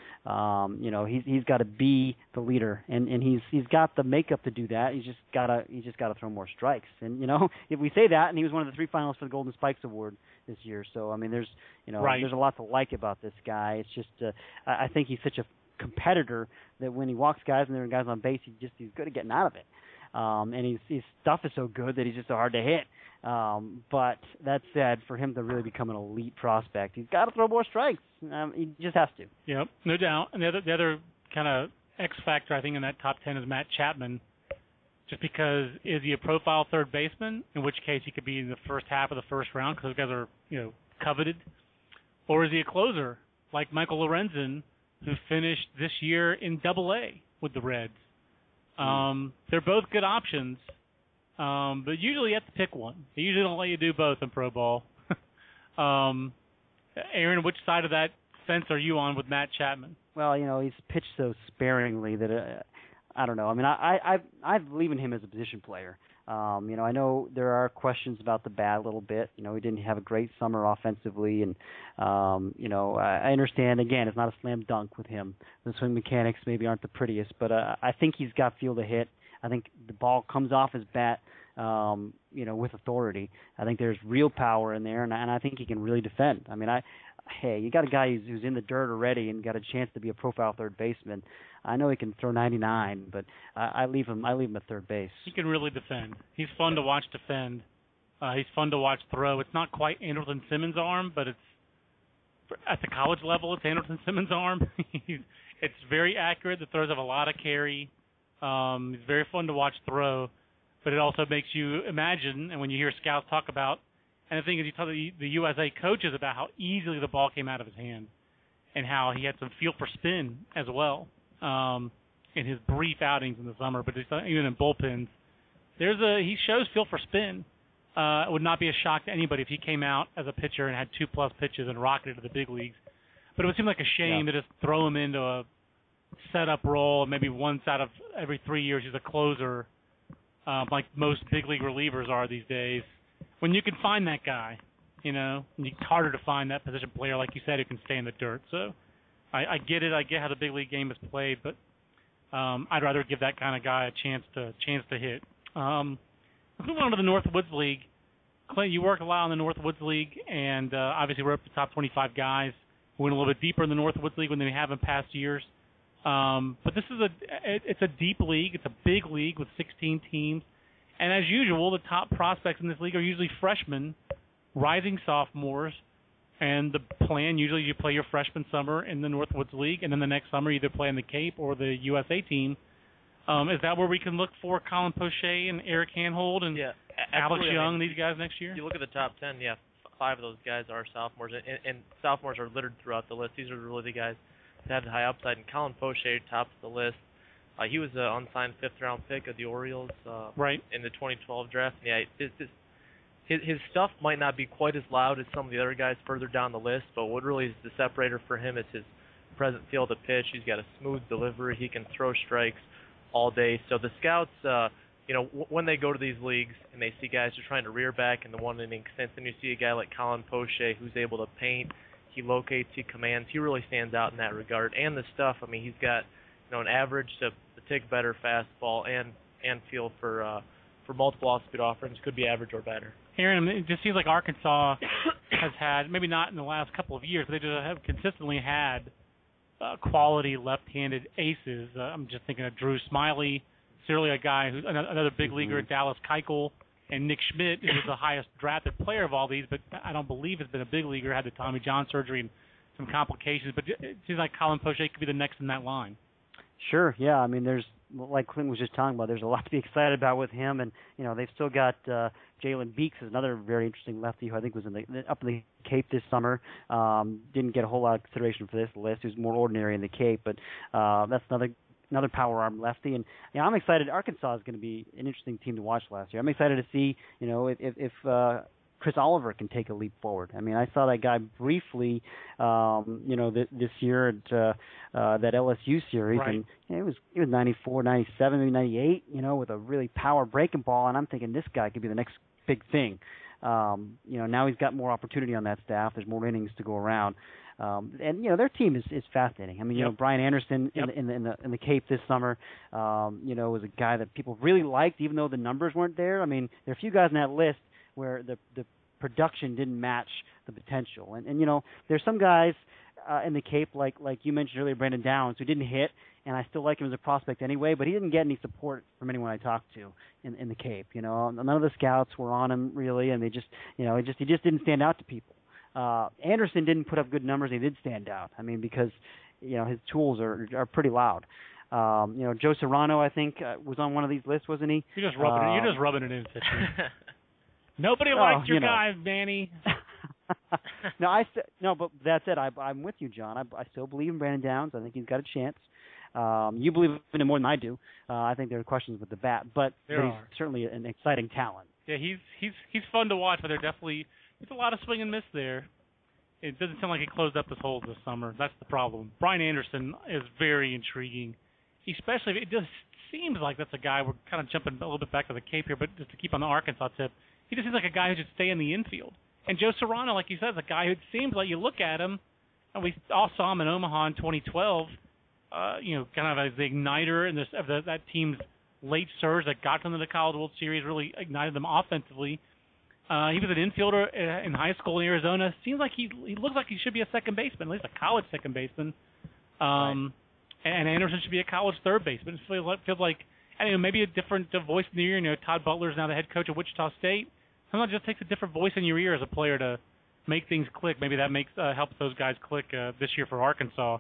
He's got to be the leader, and he's got the makeup to do that. He's just got to throw more strikes. And if we say that, and he was one of the 3 finalists for the Golden Spikes Award this year, so I mean there's there's a lot to like about this guy. It's just I think he's such a competitor that when he walks guys and there are guys on base, he's good at getting out of it. And his stuff is so good that he's just so hard to hit. But that said, for him to really become an elite prospect, he's got to throw more strikes. He just has to. Yep, no doubt. And the other kind of X factor I think in that top 10 is Matt Chapman. Just because, is he a profile third baseman, in which case he could be in the first half of the first round because those guys are coveted, or is he a closer like Michael Lorenzen, who finished this year in Double-A with the Reds? They're both good options, but usually you have to pick one. They usually don't let you do both in pro ball. Aaron, which side of that fence are you on with Matt Chapman? Well, he's pitched so sparingly that I don't know. I mean, I believe in him as a position player. I know there are questions about the bat a little bit. He didn't have a great summer offensively, and I understand. Again, it's not a slam dunk with him. The swing mechanics maybe aren't the prettiest, but I think he's got feel to hit. I think the ball comes off his bat, with authority. I think there's real power in there, and I think he can really defend. I mean, you got a guy who's in the dirt already and got a chance to be a profile third baseman. I know he can throw 99, but I leave him at third base. He can really defend. He's fun to watch defend. He's fun to watch throw. It's not quite Andrelton Simmons' arm, but it's at the college level, it's Andrelton Simmons' arm. It's very accurate. The throws have a lot of carry. He's very fun to watch throw, but it also makes you imagine, and when you hear scouts talk about, and the thing is, you tell the USA coaches about how easily the ball came out of his hand and how he had some feel for spin as well in his brief outings in the summer, but even in bullpens. He shows feel for spin. It would not be a shock to anybody if he came out as a pitcher and had 2+ pitches and rocketed to the big leagues. But it would seem like a shame to just throw him into a setup role, maybe once out of every 3 years he's a closer, like most big league relievers are these days. When you can find that guy, it's harder to find that position player, like you said, who can stay in the dirt. So I get it. I get how the big league game is played, but I'd rather give that kind of guy a chance to hit. Let's move on to the Northwoods League. Clint, you worked a lot on the Northwoods League, and obviously we're up to top 25 guys. We went a little bit deeper in the Northwoods League than we have in past years. But this is it's a deep league. It's a big league with 16 teams. And as usual, the top prospects in this league are usually freshmen, rising sophomores, and the plan usually you play your freshman summer in the Northwoods League, and then the next summer either play in the Cape or the USA team. Is that where we can look for Colin Poche and Eric Handhold and Alex Young, these guys next year? You look at the top 10, 5 of those guys are sophomores, and sophomores are littered throughout the list. These are really the guys that had high upside, and Colin Poche tops the list. He was an unsigned 5th-round pick of the Orioles in the 2012 draft. His stuff might not be quite as loud as some of the other guys further down the list, but what really is the separator for him is his present feel of the pitch. He's got a smooth delivery. He can throw strikes. all day. So the scouts, when they go to these leagues and they see guys who are trying to rear back in the one inning sense, and you see a guy like Colin Poche who's able to paint, he locates, he commands, he really stands out in that regard. And the stuff, I mean, he's got an average to take better fastball and feel for multiple off-speed offerings, could be average or better. Aaron, it just seems like Arkansas has had, maybe not in the last couple of years, but they just have consistently had quality left-handed aces. I'm just thinking of Drew Smiley, certainly a guy who's another big leaguer, Dallas Keuchel, and Nick Schmidt, who was the highest drafted player of all these, but I don't believe has been a big leaguer, had the Tommy John surgery and some complications. But it seems like Colin Poche could be the next in that line. Sure, yeah. I mean, there's, like Clint was just talking about, there's a lot to be excited about with him, and they've still got Jalen Beeks, is another very interesting lefty who I think was up in the Cape this summer. Didn't get a whole lot of consideration for this list. He was more ordinary in the Cape, but that's another power arm lefty, and I'm excited. Arkansas is going to be an interesting team to watch last year. I'm excited to see if Chris Oliver can take a leap forward. I mean, I saw that guy briefly, this year at that LSU series, right. And it was 94, 97, maybe 98, with a really power breaking ball, and I'm thinking this guy could be the next big thing. Now he's got more opportunity on that staff. There's more innings to go around. And their team is fascinating. I mean, Brian Anderson in the Cape this summer, was a guy that people really liked, even though the numbers weren't there. I mean, there are a few guys on that list where the production didn't match the potential. And there's some guys in the Cape, like you mentioned earlier, Brandon Downs, who didn't hit, and I still like him as a prospect anyway, but he didn't get any support from anyone I talked to in the Cape. None of the scouts were on him really, and they just, he just didn't stand out to people. Anderson didn't put up good numbers. He did stand out. I mean, because his tools are pretty loud. Joe Serrano, I think, was on one of these lists, wasn't he? You're just rubbing it in. Nobody likes your guy, Manny. No, but that said, I'm with you, John. I still believe in Brandon Downs. I think he's got a chance. You believe in him more than I do. I think there are questions with the bat, but he's certainly an exciting talent. Yeah, he's fun to watch, but there's a lot of swing and miss there. It doesn't sound like he closed up his holes this summer. That's the problem. Brian Anderson is very intriguing, especially if it just seems like that's a guy. We're kind of jumping a little bit back to the Cape here, but just to keep on the Arkansas tip, he just seems like a guy who should stay in the infield. And Joe Serrano, like you said, is a guy who seems like you look at him, and we all saw him in Omaha in 2012, kind of as the igniter in that team's late surge that got them to the College World Series, really ignited them offensively. He was an infielder in high school in Arizona. Seems like he looks like he should be a second baseman, at least a college second baseman. Right. And Anderson should be a college third baseman. It feels like, maybe a different voice in the ear. Todd Butler is now the head coach of Wichita State. Sometimes it just takes a different voice in your ear as a player to make things click. Maybe that helps those guys click this year for Arkansas.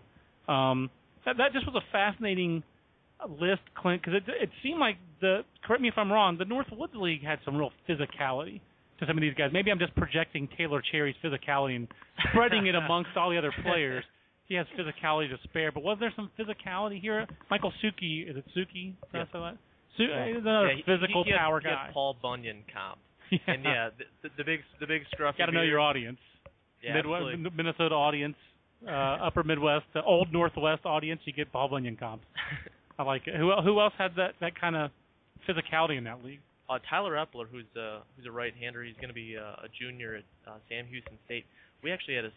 That just was a fascinating list, Clint, because it seemed like correct me if I'm wrong, the Northwoods League had some real physicality to some of these guys. Maybe I'm just projecting Taylor Cherry's physicality and spreading it amongst all the other players. He has physicality to spare, but was there some physicality here? Michael Suki, is it Suki? Yes. He's another physical power guy. He had Paul Bunyan comp. Yeah. And the big scruffy. Got to know your audience. Yeah, Midwest, Minnesota audience, Upper Midwest, Old Northwest audience. You get Paul Bunyan comps. I like it. Who else had that kind of physicality in that league? Tyler Epler, who's a right-hander. He's going to be a junior at Sam Houston State. We actually had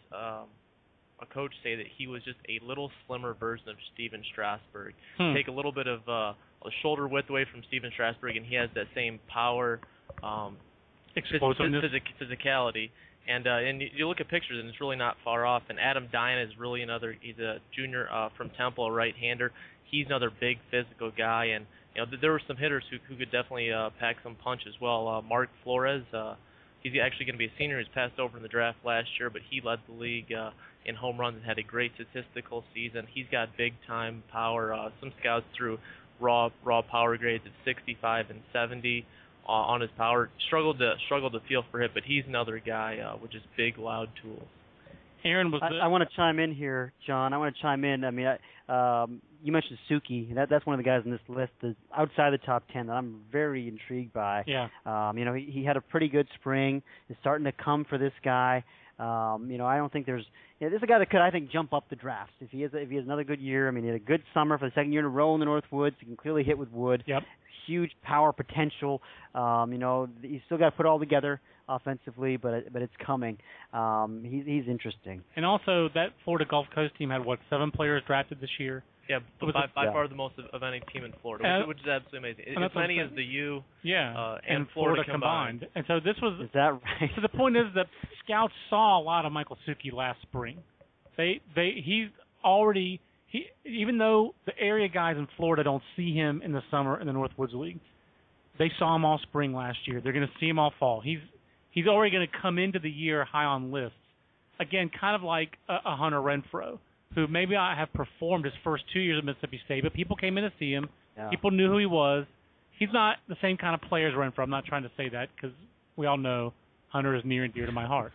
a coach say that he was just a little slimmer version of Steven Strasburg. Take a little bit of a shoulder width away from Steven Strasburg, and he has that same power, explosiveness, physicality. And you look at pictures, and it's really not far off. And Adam Dine is really he's a junior from Temple, a right-hander. He's another big physical guy, and there were some hitters who could definitely pack some punch as well. Mark Flores, he's actually going to be a senior. He's passed over in the draft last year, but he led the league in home runs and had a great statistical season. He's got big-time power. Some scouts threw raw power grades at 65 and 70 on his power. Struggled to feel for it, but he's another guy with just big, loud tools. Aaron I want to chime in here, John. I mean, you mentioned Suki. That's one of the guys on this list that's outside the top 10 that I'm very intrigued by. Yeah. He had a pretty good spring. It's starting to come for this guy. I don't think there's. This is a guy that could, I think, jump up the drafts if he has another good year. I mean, he had a good summer for the second year in a row in the Northwoods. He can clearly hit with wood. Yep. Huge power potential. He's still got to put it all together offensively, but it's coming. He's interesting. And also, that Florida Gulf Coast team had 7 players drafted this year. Yeah, by far the most of any team in Florida, which is absolutely amazing. As many as the U and Florida combined. And so this was. Is that right? So the point is that scouts saw a lot of Michael Suki last spring. He's already even though the area guys in Florida don't see him in the summer in the Northwoods League, they saw him all spring last year. They're going to see him all fall. He's already going to come into the year high on lists. Again, kind of like a Hunter Renfroe, who maybe I have performed his first 2 years at Mississippi State, but people came in to see him. Yeah. People knew who he was. He's not the same kind of player as Renfroe. I'm not trying to say that because we all know Hunter is near and dear to my heart.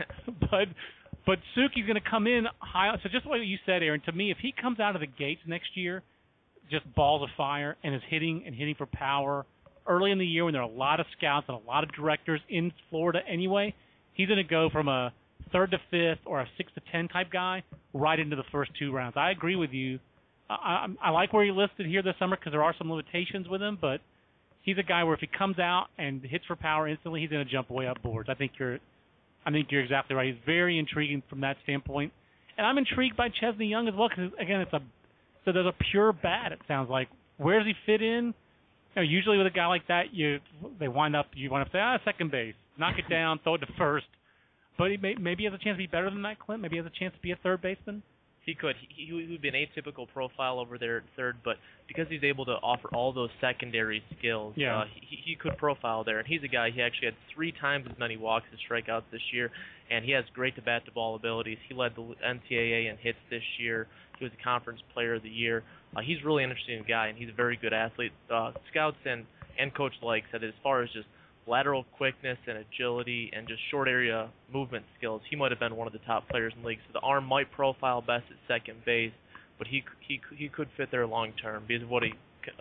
But Suki's going to come in high. So just what you said, Aaron, to me, if he comes out of the gates next year, just balls of fire and is hitting for power early in the year when there are a lot of scouts and a lot of directors in Florida anyway, he's going to go from a 3rd to 5th or a 6 to 10 type guy right into the first 2 rounds. I agree with you. I like where he listed here this summer because there are some limitations with him, but he's a guy where if he comes out and hits for power instantly, he's going to jump way up boards. I think you're exactly right. He's very intriguing from that standpoint, and I'm intrigued by Chesney Young as well because again, there's a pure bat. It sounds like. Where does he fit in? Usually with a guy like that, you wind up saying second base, knock it down, throw it to first. But maybe he has a chance to be better than that, Clint. Maybe he has a chance to be a third baseman. He could. He would be an atypical profile over there at third, but because he's able to offer all those secondary skills, he could profile there. And he's a guy, he actually had 3 times as many walks as strikeouts this year, and he has great to-bat-to-ball abilities. He led the NCAA in hits this year. He was a conference player of the year. He's a really interesting guy, and he's a very good athlete. Scouts and Coach Lake said that as far as just lateral quickness and agility and just short area movement skills, he might have been one of the top players in the league. So the arm might profile best at second base, but he could fit there long term because of what he can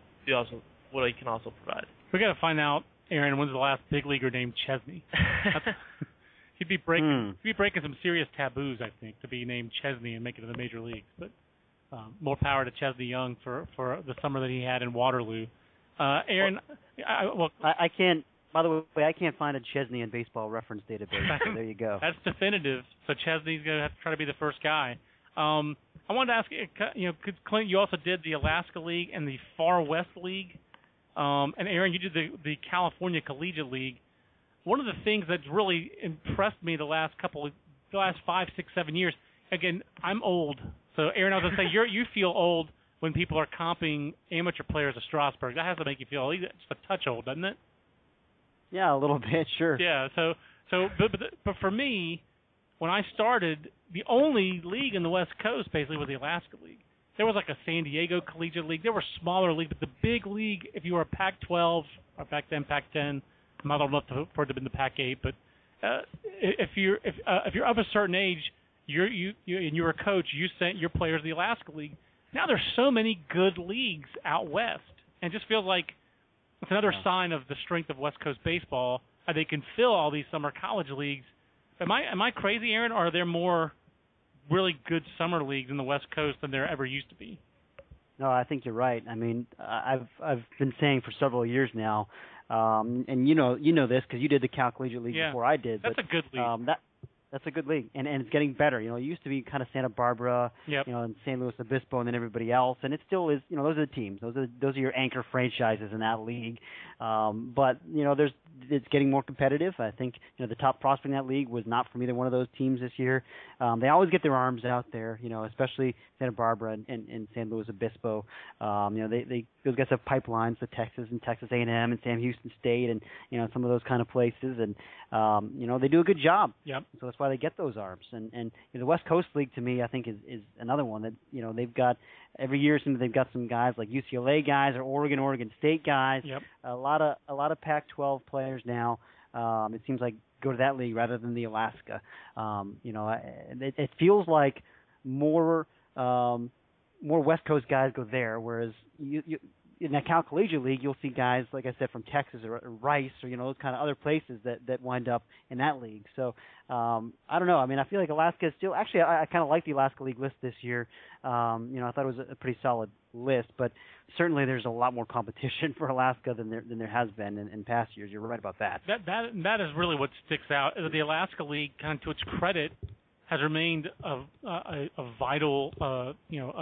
also provide. We got to find out, Aaron, when's the last big leaguer named Chesney? He'd be breaking some serious taboos, I think, to be named Chesney and make it to the major leagues. But more power to Chesney Young for the summer that he had in Waterloo. Aaron, I can't. By the way, I can't find a Chesney in Baseball Reference database. So there you go. That's definitive. So Chesney's going to have to try to be the first guy. I wanted to ask you, Clint, you also did the Alaska League and the Far West League, and Aaron, you did the California Collegiate League. One of the things that's really impressed me the last 5, 6, 7 years. Again, I'm old, so Aaron, I was going to say you feel old when people are comping amateur players to Strasburg. That has to make you feel just a touch old, doesn't it? Yeah, a little bit, sure. Yeah, but for me, when I started, the only league in the West Coast basically was the Alaska League. There was like a San Diego Collegiate League. There were smaller leagues, but the big league, if you were a Pac-12 or back then Pac-10, I'm not old enough for it to have been the Pac-8, but if you're of a certain age, you're a coach, you sent your players to the Alaska League. Now there's so many good leagues out west, and it just feels like it's another sign of the strength of West Coast baseball. They can fill all these summer college leagues. Am I crazy, Aaron? Or are there more really good summer leagues in the West Coast than there ever used to be? No, I think you're right. I mean, I've been saying for several years now, and you know this because you did the Cal Collegiate League before I did. That's a good league. That's a good league, and it's getting better. It used to be kind of Santa Barbara, yep. And San Luis Obispo, and then everybody else, and it still is. Those are the teams. Those are your anchor franchises in that league. But it's getting more competitive. I think the top prospect in that league was not from either one of those teams this year. They always get their arms out there, especially Santa Barbara and San Luis Obispo. Those guys have pipelines to Texas and Texas A&M and Sam Houston State and some of those kind of places, and they do a good job. Yep. So that's why they get those arms. And the West Coast League to me I think is another one that they've got every year. They've got some guys like UCLA guys or Oregon State guys. Yep. A lot of Pac-12 players now. It seems like go to that league rather than the Alaska. It feels like more West Coast guys go there, whereas in that Cal Collegiate League, you'll see guys, like I said, from Texas or Rice or, those kind of other places that wind up in that league. So I don't know. I mean, I feel like Alaska is still – actually, I kind of like the Alaska League list this year. I thought it was a pretty solid list, but certainly there's a lot more competition for Alaska than there has been in past years. You're right about that. That is really what sticks out. The Alaska League, kind of to its credit, has remained a vital,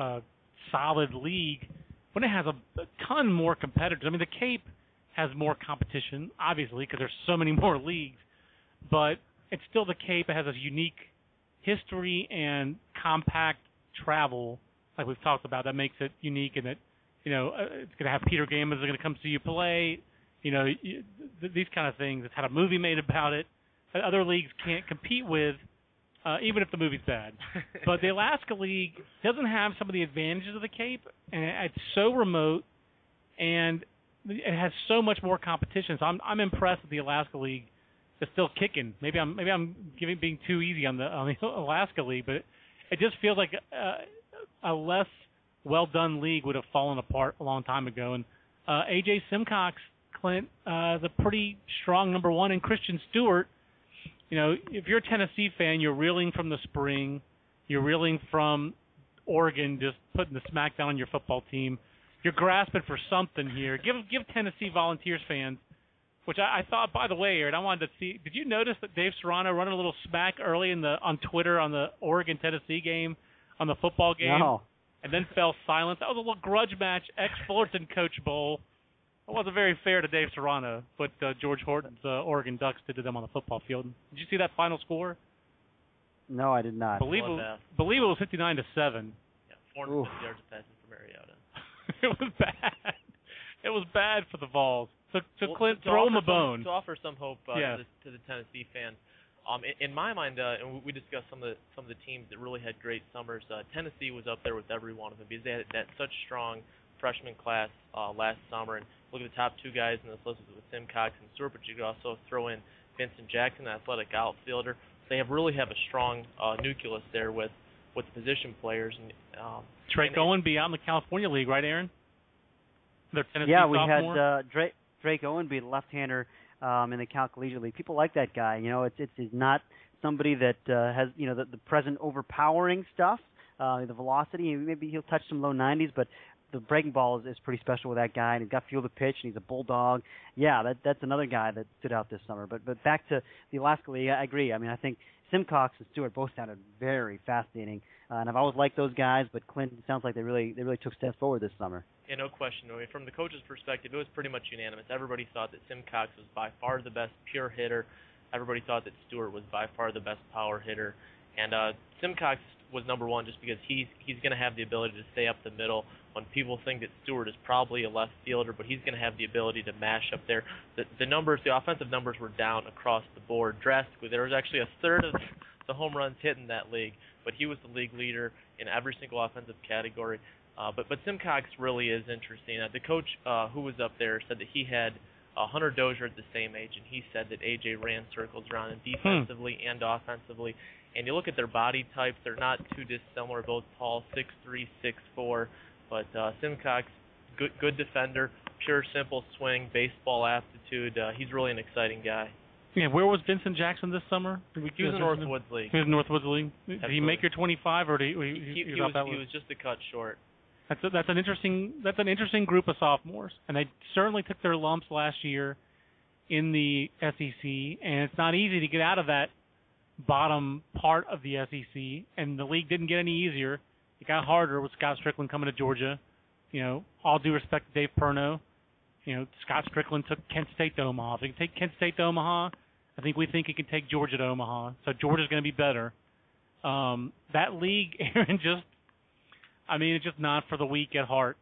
solid league when it has a ton more competitors. I mean, the Cape has more competition, obviously, because there's so many more leagues, but it's still the Cape. It has a unique history and compact travel, like we've talked about, that makes it unique, and that, it's going to have Peter Gammons are going to come see you play, these kind of things. It's had a movie made about it that other leagues can't compete with, even if the movie's bad. But the Alaska League doesn't have some of the advantages of the Cape, and it's so remote, and it has so much more competition. So I'm impressed that the Alaska League is still kicking. Maybe I'm being too easy on the Alaska League, but it just feels like a less well done league would have fallen apart a long time ago. And AJ Simcox, Clint, is a pretty strong number one, and Christian Stewart. If you're a Tennessee fan, you're reeling from the spring. You're reeling from Oregon just putting the smackdown on your football team. You're grasping for something here. Give Tennessee Volunteers fans, which I thought, by the way, Aaron, I wanted to see. Did you notice that Dave Serrano running a little smack early on Twitter on the Oregon-Tennessee game, on the football game? No. And then fell silent. That was a little grudge match, ex-Fullerton coach bowl. It wasn't very fair to Dave Serrano, what George Horton's Oregon Ducks did to them on the football field. Did you see that final score? No, I did not. Believe it was 59-7. Yeah, 450 yards of passing from Mariota. It was bad. It was bad for the Vols. So Clint, to throw him a bone. To offer some hope to the Tennessee fans. In my mind, and we discussed some of the teams that really had great summers. Tennessee was up there with every one of them because they had that such strong freshman class last summer. And look at the top two guys in this list with Simcox and Stewart, but you could also throw in Vincent Jackson, an athletic outfielder. They really have a strong nucleus there with the position players. And Drake Owenby out in the California League, right, Aaron? Their Tennessee we sophomore? had Drake Owenby, the left-hander in the Cal Collegiate League. People like that guy. It's not somebody that has the present overpowering stuff, the velocity. Maybe he'll touch some low 90s, but the breaking ball is pretty special with that guy, and he's got feel of the pitch, and he's a bulldog. Yeah, that's another guy that stood out this summer. But back to the Alaska League, I agree. I mean, I think Simcox and Stewart both sounded very fascinating, and I've always liked those guys. But Clinton sounds like they really took steps forward this summer. Yeah, no question. I mean, from the coach's perspective, it was pretty much unanimous. Everybody thought that Simcox was by far the best pure hitter. Everybody thought that Stewart was by far the best power hitter, and Simcox was number one just because he's going to have the ability to stay up the middle when people think that Stewart is probably a left fielder, but he's going to have the ability to mash up there. The offensive numbers were down across the board drastically. There was actually a third of the home runs hit in that league, but he was the league leader in every single offensive category. But Simcox really is interesting. The coach who was up there said that he had Hunter Dozier at the same age, and he said that AJ ran circles around him defensively and offensively. And you look at their body types; they're not too dissimilar. Both tall, 6'3", 6'4". But Simcox, good defender, pure, simple swing, baseball aptitude. He's really an exciting guy. Yeah, where was Vincent Jackson this summer? He was in Northwoods League. He was in Northwoods League. Did Absolutely. he make your 25, or he was just a cut short. That's an interesting group of sophomores, and they certainly took their lumps last year in the SEC, and it's not easy to get out of that bottom part of the SEC, and the league didn't get any easier. It got harder with Scott Strickland coming to Georgia. All due respect to Dave Perno, Scott Strickland took Kent State to Omaha. If he can take Kent State to Omaha, I think we think he can take Georgia to Omaha. So Georgia's going to be better. That league, Aaron, it's just not for the weak at heart.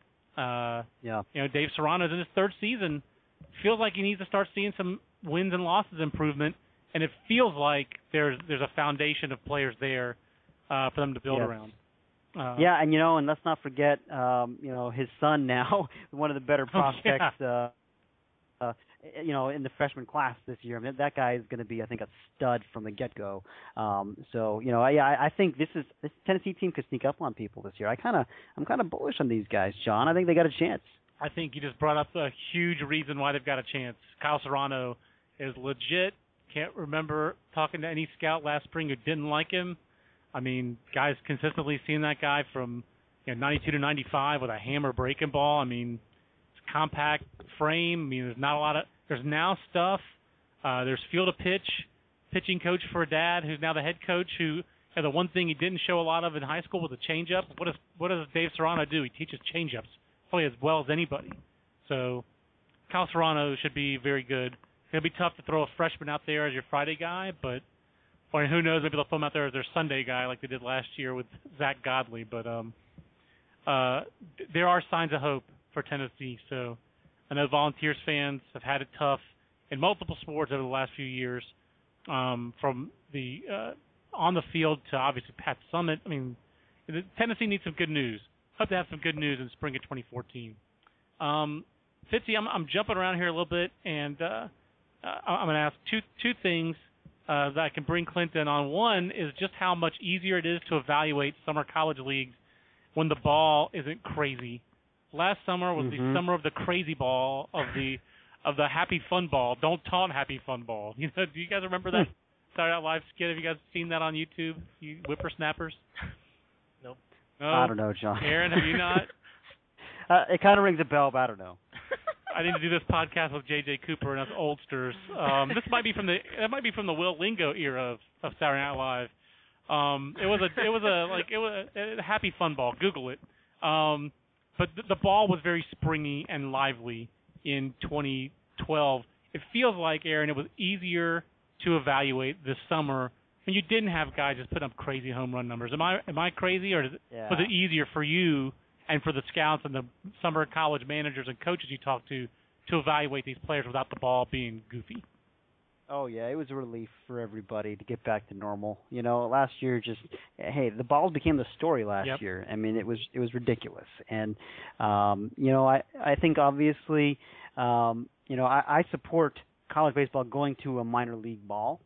Dave Serrano's in his third season. Feels like he needs to start seeing some wins and losses improvement, and it feels like there's a foundation of players there for them to build around. And let's not forget, his son now, one of the better prospects, in the freshman class this year. I mean, that guy is going to be, I think, a stud from the get-go. I think this Tennessee team could sneak up on people this year. I'm kind of bullish on these guys, John. I think they got a chance. I think you just brought up a huge reason why they've got a chance. Kyle Serrano is legit. Can't remember talking to any scout last spring who didn't like him. I mean, guys consistently seeing that guy from 92 to 95 with a hammer breaking ball. I mean, it's a compact frame. I mean, there's not a lot of – there's now stuff. There's field of pitch, pitching coach for a dad who's now the head coach who – and the one thing he didn't show a lot of in high school was a changeup. What does Dave Serrano do? He teaches changeups probably as well as anybody. So Kyle Serrano should be very good. It'll be tough to throw a freshman out there as your Friday guy, but or who knows, maybe they'll throw him out there as their Sunday guy like they did last year with Zach Godley. But there are signs of hope for Tennessee. So I know Volunteers fans have had it tough in multiple sports over the last few years, from the on the field to obviously Pat Summitt. I mean, Tennessee needs some good news. Hope to have some good news in spring of 2014. Fitzy, I'm jumping around here a little bit, and I'm going to ask two things that I can bring Clinton on. One is just how much easier it is to evaluate summer college leagues when the ball isn't crazy. Last summer was the summer of the crazy ball, of the happy fun ball. Don't taunt happy fun ball. Do you guys remember that Saturday Night Live skit? Have you guys seen that on YouTube, you whippersnappers? Nope. No? I don't know, John. Aaron, have you not? It kind of rings a bell, but I don't know. I need to do this podcast with J.J. Cooper and us oldsters. This might be from the Will Lingo era of Saturday Night Live. It was a happy fun ball. Google it. But the ball was very springy and lively in 2012. It feels like, Aaron, it was easier to evaluate this summer when you didn't have guys just putting up crazy home run numbers. Am I crazy, or was it easier for you and for the scouts and the summer college managers and coaches you talked to evaluate these players without the ball being goofy? Oh, yeah, it was a relief for everybody to get back to normal. Last year the balls became the story last year. I mean, it was ridiculous. And, I think obviously, I support college baseball going to a minor league ball,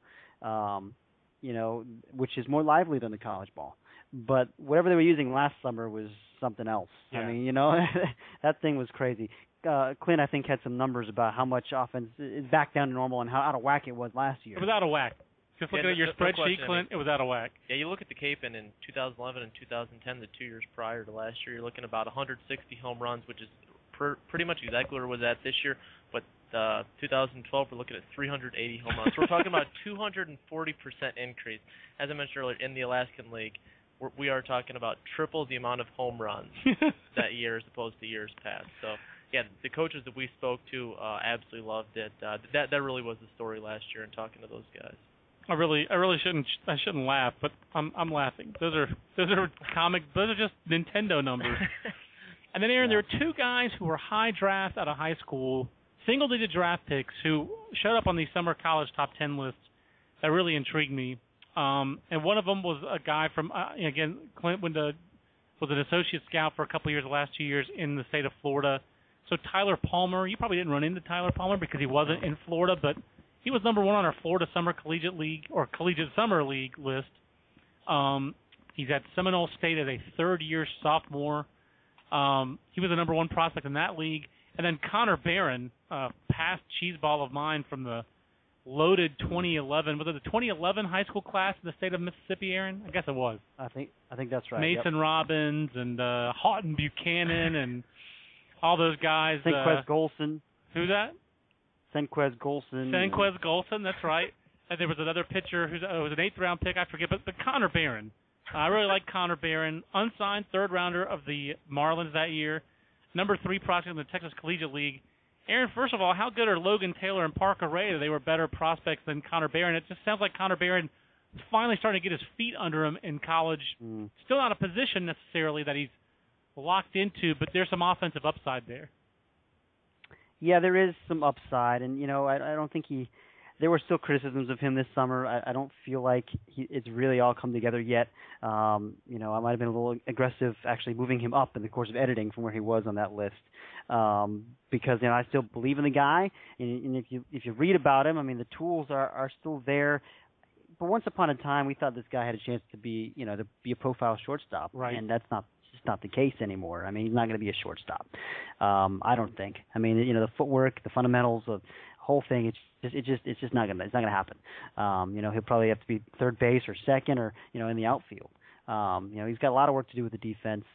which is more lively than the college ball. But whatever they were using last summer was something else. Yeah. I mean, that thing was crazy. Clint, I think, had some numbers about how much offense is back down to normal and how out of whack it was last year. It was out of whack. Just looking at your spreadsheet, Clint, it was out of whack. Yeah, you look at the Cape, and in 2011 and 2010, the 2 years prior to last year, you're looking at about 160 home runs, which is pretty much exactly where it was at this year. But 2012, we're looking at 380 home runs. So we're talking about 240% increase. As I mentioned earlier, in the Alaskan League, we are talking about triple the amount of home runs that year as opposed to years past. So, yeah, the coaches that we spoke to absolutely loved it. That really was the story last year in talking to those guys. I really shouldn't laugh, but I'm laughing. Those are just Nintendo numbers. And then, Aaron, there were two guys who were high draft out of high school, single-digit draft picks, who showed up on these summer college top 10 lists that really intrigued me. And one of them was a guy from, again, Clint was an associate scout for a couple of years, the last 2 years in the state of Florida. So Tyler Palmer, you probably didn't run into Tyler Palmer because he wasn't in Florida, but he was number one on our Florida Summer Collegiate League or Collegiate Summer League list. He's at Seminole State as a third-year sophomore. He was the number one prospect in that league. And then Connor Barron, past cheeseball of mine from the loaded 2011. Was it the 2011 high school class in the state of Mississippi, Aaron? I guess it was. I think that's right. Mason Robbins and Houghton Buchanan and all those guys. Senquez Golson. Who's that? Senquez Golson. Senquez Golson, that's right. And there was another pitcher who was an 8th round pick, I forget, but Connor Barron. I really like Connor Barron, unsigned 3rd rounder of the Marlins that year, number 3 prospect in the Texas Collegiate League. Aaron, first of all, how good are Logan Taylor and Parker Ray? They were better prospects than Connor Barron. It just sounds like Connor Barron is finally starting to get his feet under him in college. Still not a position necessarily that he's locked into, but there's some offensive upside there. Yeah, there is some upside, and I don't think there were still criticisms of him this summer. I don't feel like it's really all come together yet. I might have been a little aggressive actually moving him up in the course of editing from where he was on that list, because I still believe in the guy, and if you read about him, I mean the tools are still there. But once upon a time, we thought this guy had a chance to be a profile shortstop, right? And that's not not the case anymore. I mean, he's not going to be a shortstop. I don't think. I mean, the footwork, the fundamentals, the whole thing, it's just not gonna happen. He'll probably have to be third base or second or in the outfield. He's got a lot of work to do with the defense.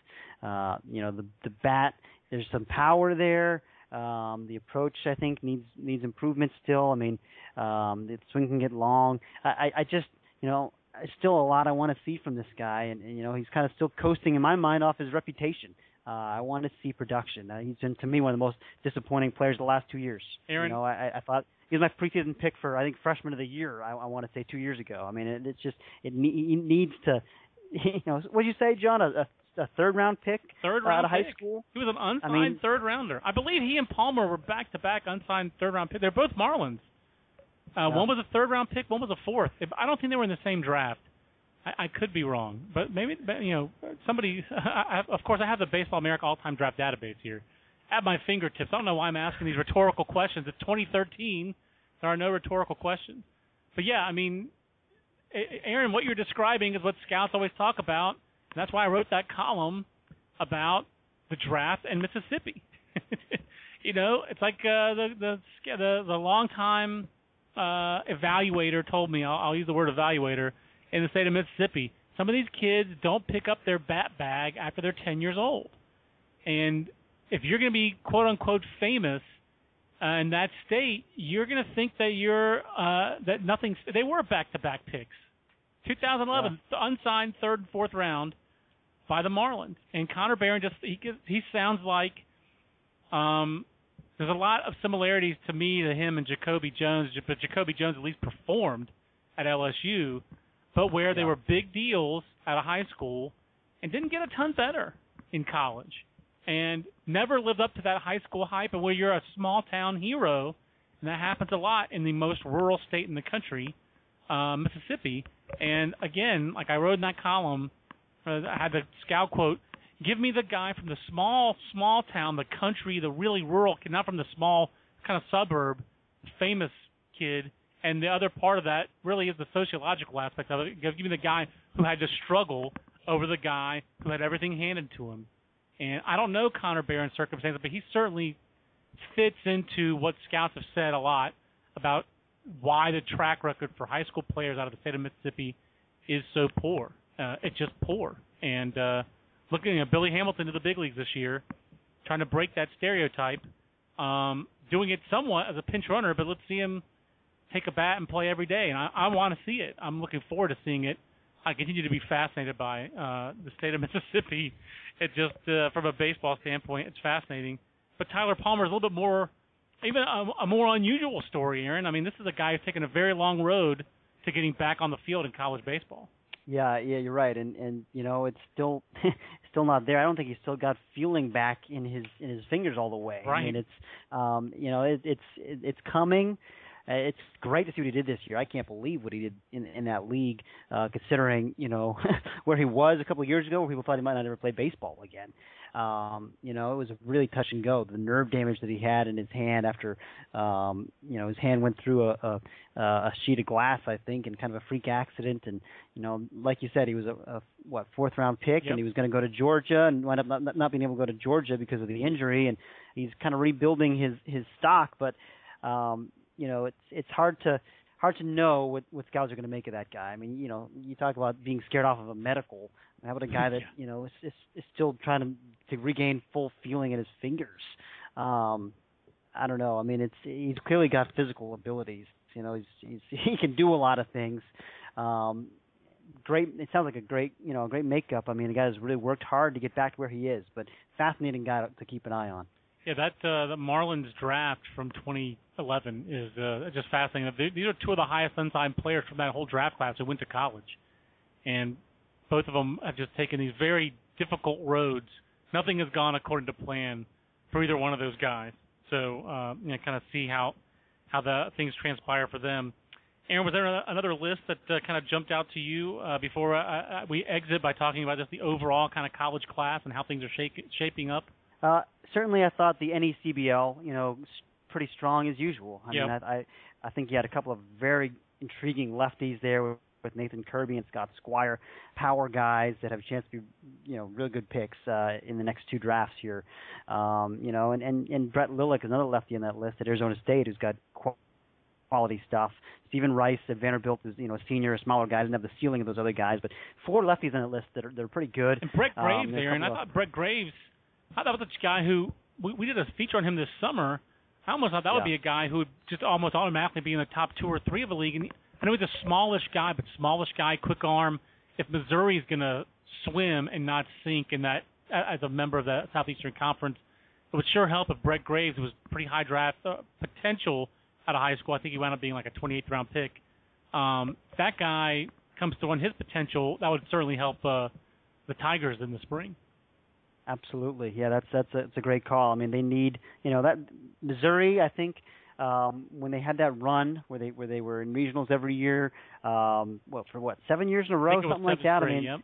The bat, there's some power there. The approach, I think, needs improvement still. I mean, the swing can get long. I just, still a lot I want to see from this guy, and he's kind of still coasting in my mind off his reputation. I want to see production. He's been, to me, one of the most disappointing players the last 2 years. Aaron, I thought he was my preseason pick for, I think, freshman of the year. I want to say 2 years ago. I mean, it needs to, what did you say, John? A third round pick out of high school? He was an unsigned third rounder. I believe he and Palmer were back-to-back unsigned third round picks. They're both Marlins. One was a third round pick, one was a fourth. I don't think they were in the same draft. I could be wrong, but maybe somebody. Of course, I have the Baseball America all-time draft database here at my fingertips. I don't know why I'm asking these rhetorical questions. It's 2013. There are no rhetorical questions. But yeah, I mean, Aaron, what you're describing is what scouts always talk about. And that's why I wrote that column about the draft in Mississippi. It's like the longtime evaluator told me. I'll use the word evaluator. In the state of Mississippi, some of these kids don't pick up their bat bag after they're 10 years old. And if you're going to be quote-unquote famous in that state, you're going to think that they were back-to-back picks. 2011, unsigned third and fourth round by the Marlins. And Connor Barron he sounds like there's a lot of similarities to him and Jacoby Jones, but Jacoby Jones at least performed at LSU. But where they were big deals out of high school and didn't get a ton better in college and never lived up to that high school hype, and where you're a small-town hero, and that happens a lot in the most rural state in the country, Mississippi. And, again, like I wrote in that column, I had the scout quote, give me the guy from the small town, the country, the really rural kid, not from the small kind of suburb, famous kid. And the other part of that really is the sociological aspect of it. Give me the guy who had to struggle over the guy who had everything handed to him. And I don't know Connor Barron's circumstances, but he certainly fits into what scouts have said a lot about why the track record for high school players out of the state of Mississippi is so poor. It's just poor. And looking at Billy Hamilton to the big leagues this year, trying to break that stereotype, doing it somewhat as a pinch runner, but let's see him take a bat and play every day, and I want to see it. I'm looking forward to seeing it. I continue to be fascinated by the state of Mississippi. It just, from a baseball standpoint, it's fascinating. But Tyler Palmer is a little bit more, even a more unusual story, Aaron. I mean, this is a guy who's taken a very long road to getting back on the field in college baseball. Yeah, you're right, and it's still not there. I don't think he's still got feeling back in his fingers all the way. Right. I mean, it's coming. It's great to see what he did this year. I can't believe what he did in that league, considering, where he was a couple of years ago, where people thought he might not ever play baseball again. It was a really touch and go. The nerve damage that he had in his hand after, his hand went through a sheet of glass, I think, and kind of a freak accident. And, like you said, he was a fourth round pick, yep. And he was going to go to Georgia and wound up not being able to go to Georgia because of the injury. And he's kind of rebuilding his stock, but, it's hard to know what scouts are going to make of that guy. I mean, you talk about being scared off of a medical. How about a guy that is still trying to regain full feeling in his fingers? I don't know. I mean, he's clearly got physical abilities. He can do a lot of things. Great. It sounds like a great makeup. I mean, the guy has really worked hard to get back to where he is. But fascinating guy to keep an eye on. Yeah, the Marlins draft from 2011 is just fascinating. These are two of the highest unsigned players from that whole draft class who went to college, and both of them have just taken these very difficult roads. Nothing has gone according to plan for either one of those guys. So, kind of see how the things transpire for them. Aaron, was there another list that kind of jumped out to you before we exit by talking about just the overall kind of college class and how things are shaping up? Certainly, I thought the NECBL, pretty strong as usual. I mean, I think you had a couple of very intriguing lefties there with with Nathan Kirby and Scott Squire, power guys that have a chance to be, real good picks in the next 2 drafts here. And Brett Lillick is another lefty on that list at Arizona State who's got quality stuff. Stephen Rice at Vanderbilt is, a senior, a smaller guy, doesn't have the ceiling of those other guys, but 4 lefties on that list that are pretty good. And Brett Graves there, and I thought Brett Graves, I thought that was a guy who we did a feature on him this summer. I almost thought that would be a guy who would just almost automatically be in the top 2 or 3 of the league. And I know he's a smallish guy, quick arm. If Missouri's going to swim and not sink in that as a member of the Southeastern Conference, it would sure help if Brett Graves was pretty high draft potential out of high school. I think he wound up being like a 28th round pick. That guy comes to his potential. That would certainly help the Tigers in the spring. Absolutely, yeah. That's a great call. I mean, they need that Missouri. I think when they had that run where they were in regionals every year, for 7 years in a row, something like that. Straight, I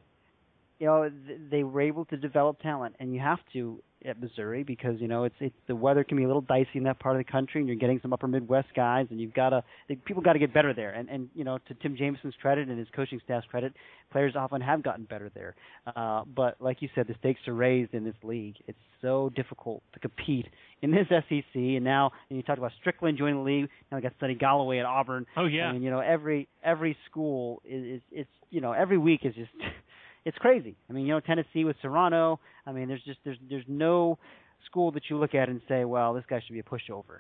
mean, they were able to develop talent, and you have to at Missouri because it's the weather can be a little dicey in that part of the country, and you're getting some upper Midwest guys, and people got to get better there. And to Tim Jameson's credit and his coaching staff's credit, players often have gotten better there. But like you said, the stakes are raised in this league. It's so difficult to compete in this SEC, and now you talked about Strickland joining the league. Now we got Sonny Galloway at Auburn. Oh yeah. I mean, every school is every week is just. It's crazy. I mean, Tennessee with Serrano. I mean, there's no school that you look at and say, well, this guy should be a pushover.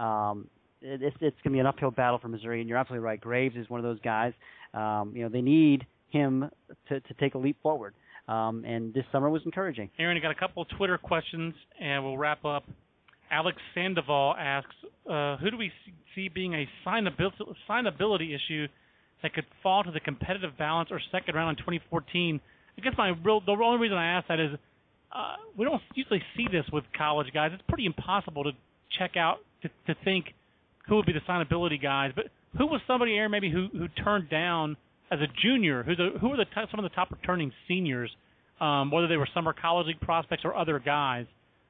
It's going to be an uphill battle for Missouri, and you're absolutely right. Graves is one of those guys. They need him to take a leap forward. And this summer was encouraging. Aaron, I got a couple of Twitter questions, and we'll wrap up. Alex Sandoval asks, who do we see being a signability issue that could fall to the competitive balance or second round in 2014? I guess the only reason I ask that is we don't usually see this with college guys. It's pretty impossible to check out to think who would be the signability guys. But who was somebody, Aaron, maybe who turned down as a junior? Who were some of the top returning seniors, whether they were summer college league prospects or other guys?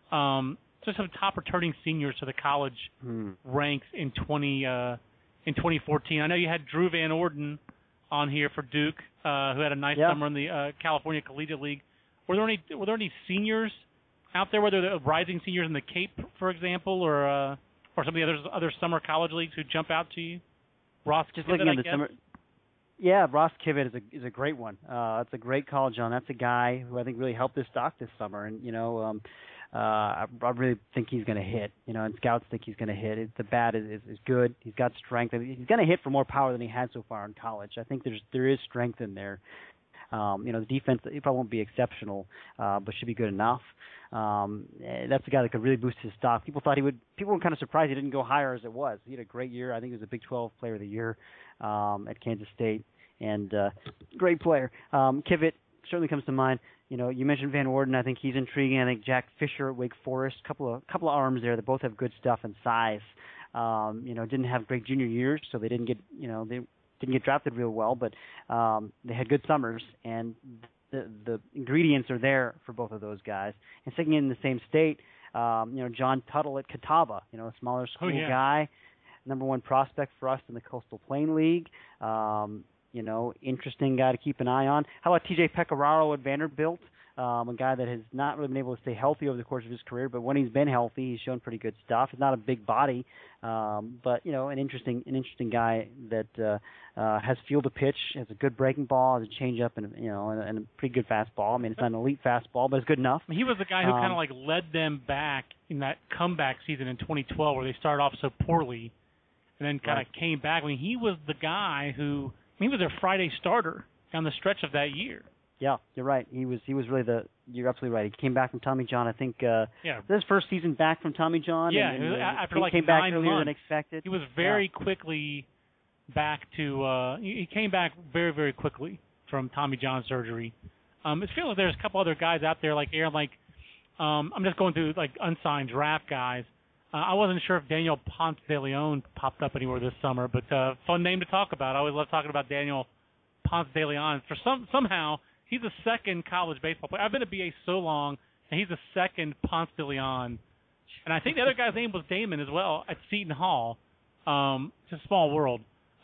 Just some top returning seniors to the college ranks in 2014. I know you had Drew Van Orden on here for Duke, who had a nice summer in the California Collegiate League. Were there any seniors out there, whether the rising seniors in the Cape, for example, or some of the other summer college leagues who jump out to you? Ross Just Kivett, looking at the guess? summer. Yeah, Ross Kivett is a great one. That's a great call, John. That's a guy who I think really helped his stock this summer, and I really think he's going to hit. And scouts think he's going to hit. The bat is good. He's got strength. I mean, he's going to hit for more power than he had so far in college. I think there is strength in there. The defense, it probably won't be exceptional, but should be good enough. That's a guy that could really boost his stock. People were kind of surprised he didn't go higher as it was. He had a great year. I think he was a Big 12 Player of the Year at Kansas State, and great player. Kivett certainly comes to mind. You mentioned Van Orden. I think he's intriguing. I think Jack Fisher at Wake Forest, couple of arms there that both have good stuff and size. Didn't have great junior years, so they didn't get they didn't get drafted real well, but they had good summers, and the ingredients are there for both of those guys. And sticking in the same state, John Tuttle at Catawba, a smaller school guy, #1 prospect for us in the Coastal Plain League. Interesting guy to keep an eye on. How about T.J. Pecoraro at Vanderbilt? A guy that has not really been able to stay healthy over the course of his career, but when he's been healthy, he's shown pretty good stuff. He's not a big body, but an interesting guy that has feel to pitch, has a good breaking ball, has a changeup, and a pretty good fastball. I mean, it's not an elite fastball, but it's good enough. He was the guy who kind of led them back in that comeback season in 2012, where they started off so poorly, and then kind of came back. I mean, he was the guy who. He was their Friday starter down the stretch of that year. Yeah, you're right. He was really you're absolutely right. He came back from Tommy John. I think his first season back from Tommy John. Yeah, and after he came 9 back earlier months, than expected. He was very quickly back to. He came back very, very quickly from Tommy John surgery. It feels like there's a couple other guys out there like Aaron. I'm just going through unsigned draft guys. I wasn't sure if Daniel Ponce de Leon popped up anywhere this summer, but fun name to talk about. I always love talking about Daniel Ponce de Leon. For somehow, he's the second college baseball player. I've been at BA so long, and he's the second Ponce de Leon. And I think the other guy's name was Damon as well at Seton Hall. It's a small world.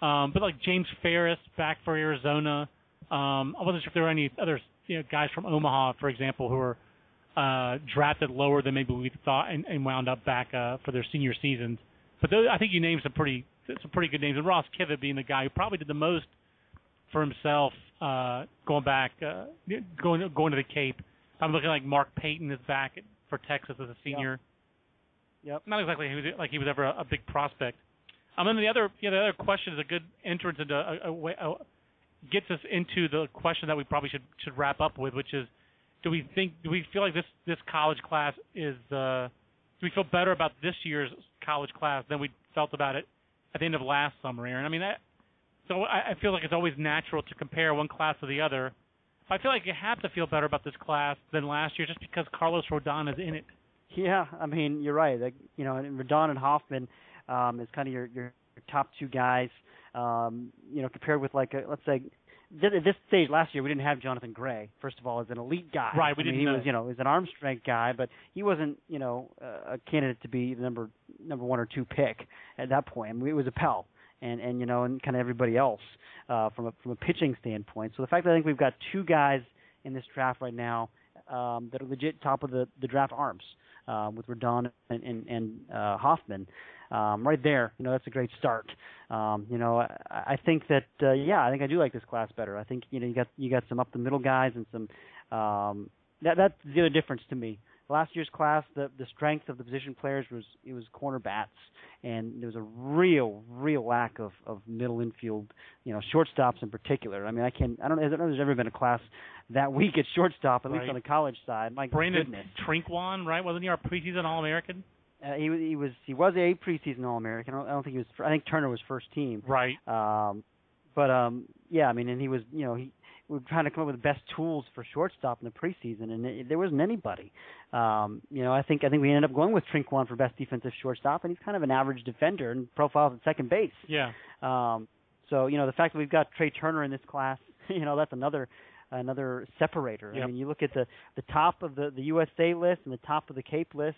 But like James Ferris back for Arizona. I wasn't sure if there were any other guys from Omaha, for example, who were drafted lower than maybe we thought and wound up back for their senior seasons. But those, I think you named some pretty good names. And Ross Kivett being the guy who probably did the most for himself going back, going to the Cape. I'm looking like Mark Payton is back for Texas as a senior. Yep. Not exactly he was ever a big prospect. And then the other question is a good entrance into gets us into the question that we probably should wrap up with, which is, do we feel like this college class is do we feel better about this year's college class than we felt about it at the end of last summer, Aaron? I mean, so I feel like it's always natural to compare one class to the other. But I feel like you have to feel better about this class than last year just because Carlos Rodon is in it. Yeah, I mean, you're right. Like, Rodon and Hoffman is kind of your top two guys. Compared with let's say at this stage last year we didn't have Jonathan Gray. First of all, as an elite guy. Right, he was he was an arm strength guy, but he wasn't a candidate to be the number 1 or 2 pick at that point. I mean, it was Appel and kind of everybody else from a pitching standpoint. So the fact that I think we've got 2 guys in this draft right now that are legit top of the draft arms with Rodon and Hoffman. Right there, that's a great start. I think that I think I do like this class better. I think you got some up the middle guys and some that's the other difference to me. Last year's class, the strength of the position players was corner bats, and there was a real lack of middle infield, shortstops in particular. I mean, I don't know if there's ever been a class that weak at shortstop, at least on the college side. My Brandon goodness. Trinquan, right? Wasn't he our preseason All-American? He was a preseason All-American. I don't think he was. I think Turner was first team. Right. Yeah. I mean, and he was. We were trying to come up with the best tools for shortstop in the preseason, and there wasn't anybody. I think we ended up going with Trinquan for best defensive shortstop, and he's kind of an average defender and profiles at second base. Yeah. So the fact that we've got Trey Turner in this class, that's another separator. Yep. I mean, you look at the top of the USA list and the top of the Cape list.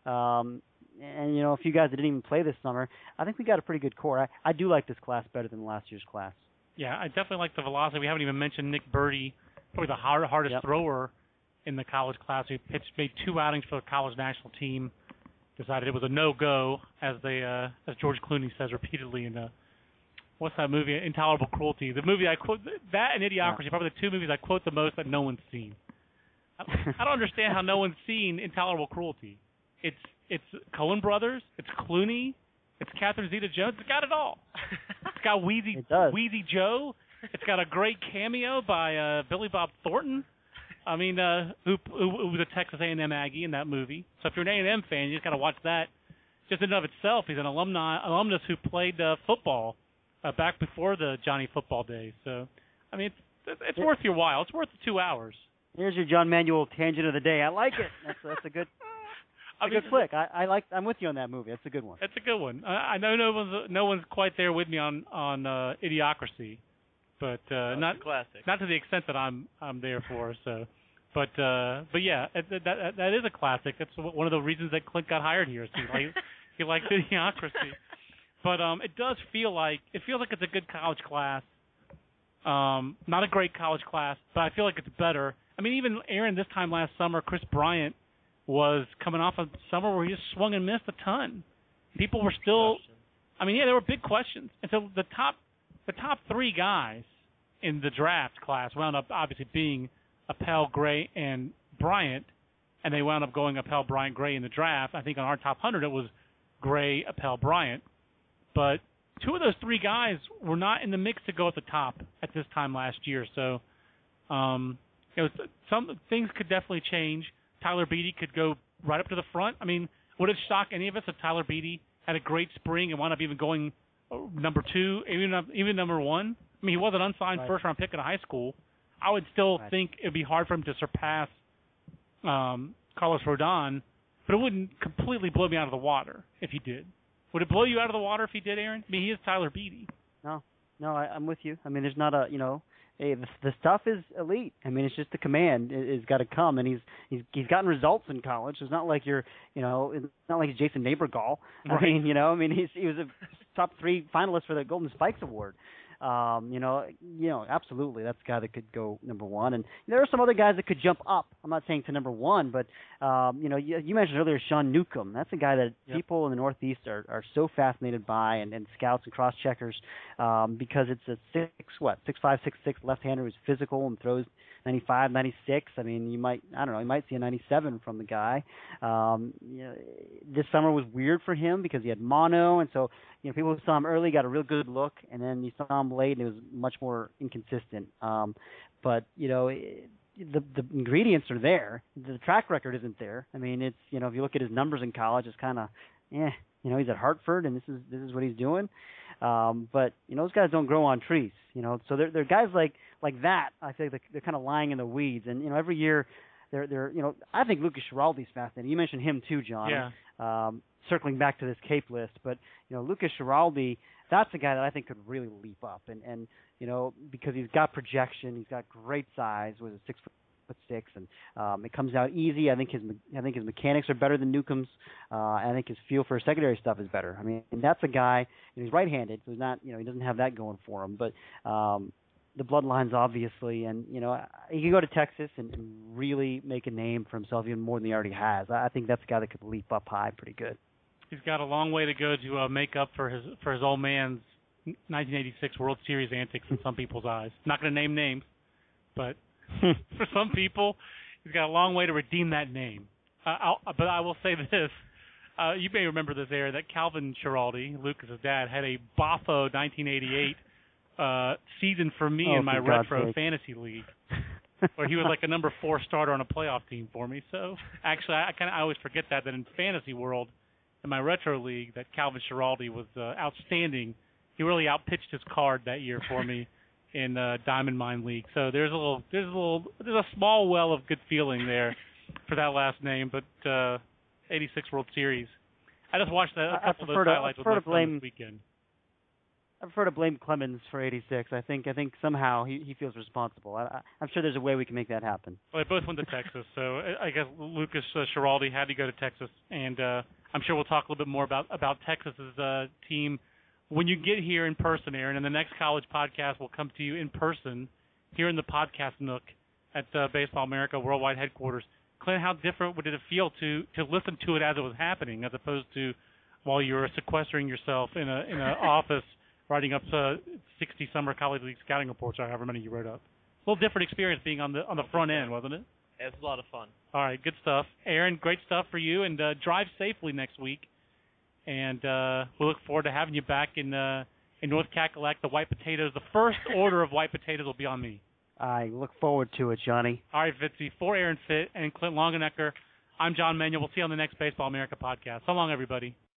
And a few guys that didn't even play this summer. I think we got a pretty good core. I do like this class better than last year's class. Yeah, I definitely like the velocity. We haven't even mentioned Nick Birdie, probably the hardest thrower in the college class. He made 2 outings for the college national team. Decided it was a no-go, as George Clooney says repeatedly in what's that movie? Intolerable Cruelty. The movie I quote, that and Idiocracy, probably the 2 movies I quote the most that no one's seen. I don't understand how no one's seen Intolerable Cruelty. It's Coen Brothers. It's Clooney. It's Catherine Zeta-Jones. It's got it all. It's got Wheezy Joe. It's got a great cameo by Billy Bob Thornton. I mean, who was a Texas A&M Aggie in that movie. So if you're an A&M fan, you just got to watch that. Just in and of itself, he's an alumnus who played football back before the Johnny Football days. So, I mean, it's worth your while. It's worth the 2 hours. Here's your John Manuel tangent of the day. I like it. That's a good. A good flick. I'm with you on that movie. That's a good one. It's a good one. I know no one's quite there with me on Idiocracy, but not classic. Not to the extent that I'm there for. So, but yeah, that is a classic. That's one of the reasons that Clint got hired here. So he likes Idiocracy, but it feels like it's a good college class. Not a great college class, but I feel like it's better. I mean, even Aaron, this time last summer, Chris Bryant was coming off a summer where he just swung and missed a ton. People were still, there were big questions. And so the top 3 guys in the draft class wound up obviously being Appel, Gray, and Bryant, and they wound up going Appel, Bryant, Gray in the draft. I think on our top 100 it was Gray, Appel, Bryant. But 2 of those 3 guys were not in the mix to go at the top at this time last year. So some things could definitely change. Tyler Beatty could go right up to the front. I mean, would it shock any of us if Tyler Beatty had a great spring and wound up even going number 2, even number 1? I mean, he was an unsigned first-round pick in high school. I would still think it would be hard for him to surpass Carlos Rodon, but it wouldn't completely blow me out of the water if he did. Would it blow you out of the water if he did, Aaron? I mean, he is Tyler Beatty. No, I'm with you. I mean, there's not hey, the stuff is elite. I mean, it's just the command is got to come, and he's gotten results in college. It's not like it's not like Jason Neighborgall. Right. He was a top 3 finalists for the Golden Spikes Award. Absolutely, that's a guy that could go number 1. And there are some other guys that could jump up. I'm not saying to number 1, but you mentioned earlier Sean Newcomb. That's a guy that people in the Northeast are so fascinated by, and scouts and cross checkers, because it's a 6'5", 6'6" left-hander who's physical and throws 95, 96. I mean, you might see a 97 from the guy. This summer was weird for him because he had mono, and so people who saw him early got a real good look, and then you saw him late, and it was much more inconsistent. But the ingredients are there. The track record isn't there. I mean, it's if you look at his numbers in college, it's kind of he's at Hartford, and this is what he's doing. But those guys don't grow on trees. So they're guys like that. I feel like they're kind of lying in the weeds, and every year they're I think Lucas Schiraldi's fascinating. You mentioned him too, John. Yeah. Circling back to this Cape list, but Lucas Schiraldi, that's a guy that I think could really leap up, and because he's got projection, he's got great size, was a 6'6", and it comes out easy. I think his mechanics are better than Newcomb's. I think his feel for secondary stuff is better. I mean, and that's a guy. He's right-handed, so he's not he doesn't have that going for him, but the bloodlines obviously, and he could go to Texas and really make a name for himself even more than he already has. I think that's a guy that could leap up high pretty good. He's got a long way to go to make up for his old man's 1986 World Series antics in some people's eyes. Not going to name names, but for some people, he's got a long way to redeem that name. But I will say this. You may remember this, Aaron, that Calvin Schiraldi, Lucas' dad, had a Boffo 1988 season for me in my retro fantasy league, where he was like a number 4 starter on a playoff team for me. So actually, I always forget that in fantasy world, in my retro league, that Calvin Schiraldi was outstanding. He really outpitched his card that year for me in Diamond Mine League. So there's a small well of good feeling there for that last name. But 86 World Series, I just watched a couple of those highlights with my son this weekend. I prefer to blame Clemens for 86. I think somehow he feels responsible. I'm sure there's a way we can make that happen. Well, they both went to Texas, so I guess Lucas Schiraldi had to go to Texas, and I'm sure we'll talk a little bit more about Texas's team when you get here in person, Aaron. And the next college podcast will come to you in person here in the podcast nook at Baseball America Worldwide headquarters. Clint, how different would it feel to listen to it as it was happening, as opposed to while you were sequestering yourself in an office writing up 60 summer college league scouting reports, or however many you wrote up? A little different experience being on the front end, wasn't it? It was a lot of fun. All right, good stuff. Aaron, great stuff for you, and drive safely next week. And we look forward to having you back in North Cackalack. The white potatoes, the first order of white potatoes will be on me. I look forward to it, Johnny. All right, Fitzy, for Aaron Fitt and Clint Longenecker, I'm John Manuel. We'll see you on the next Baseball America podcast. So long, everybody.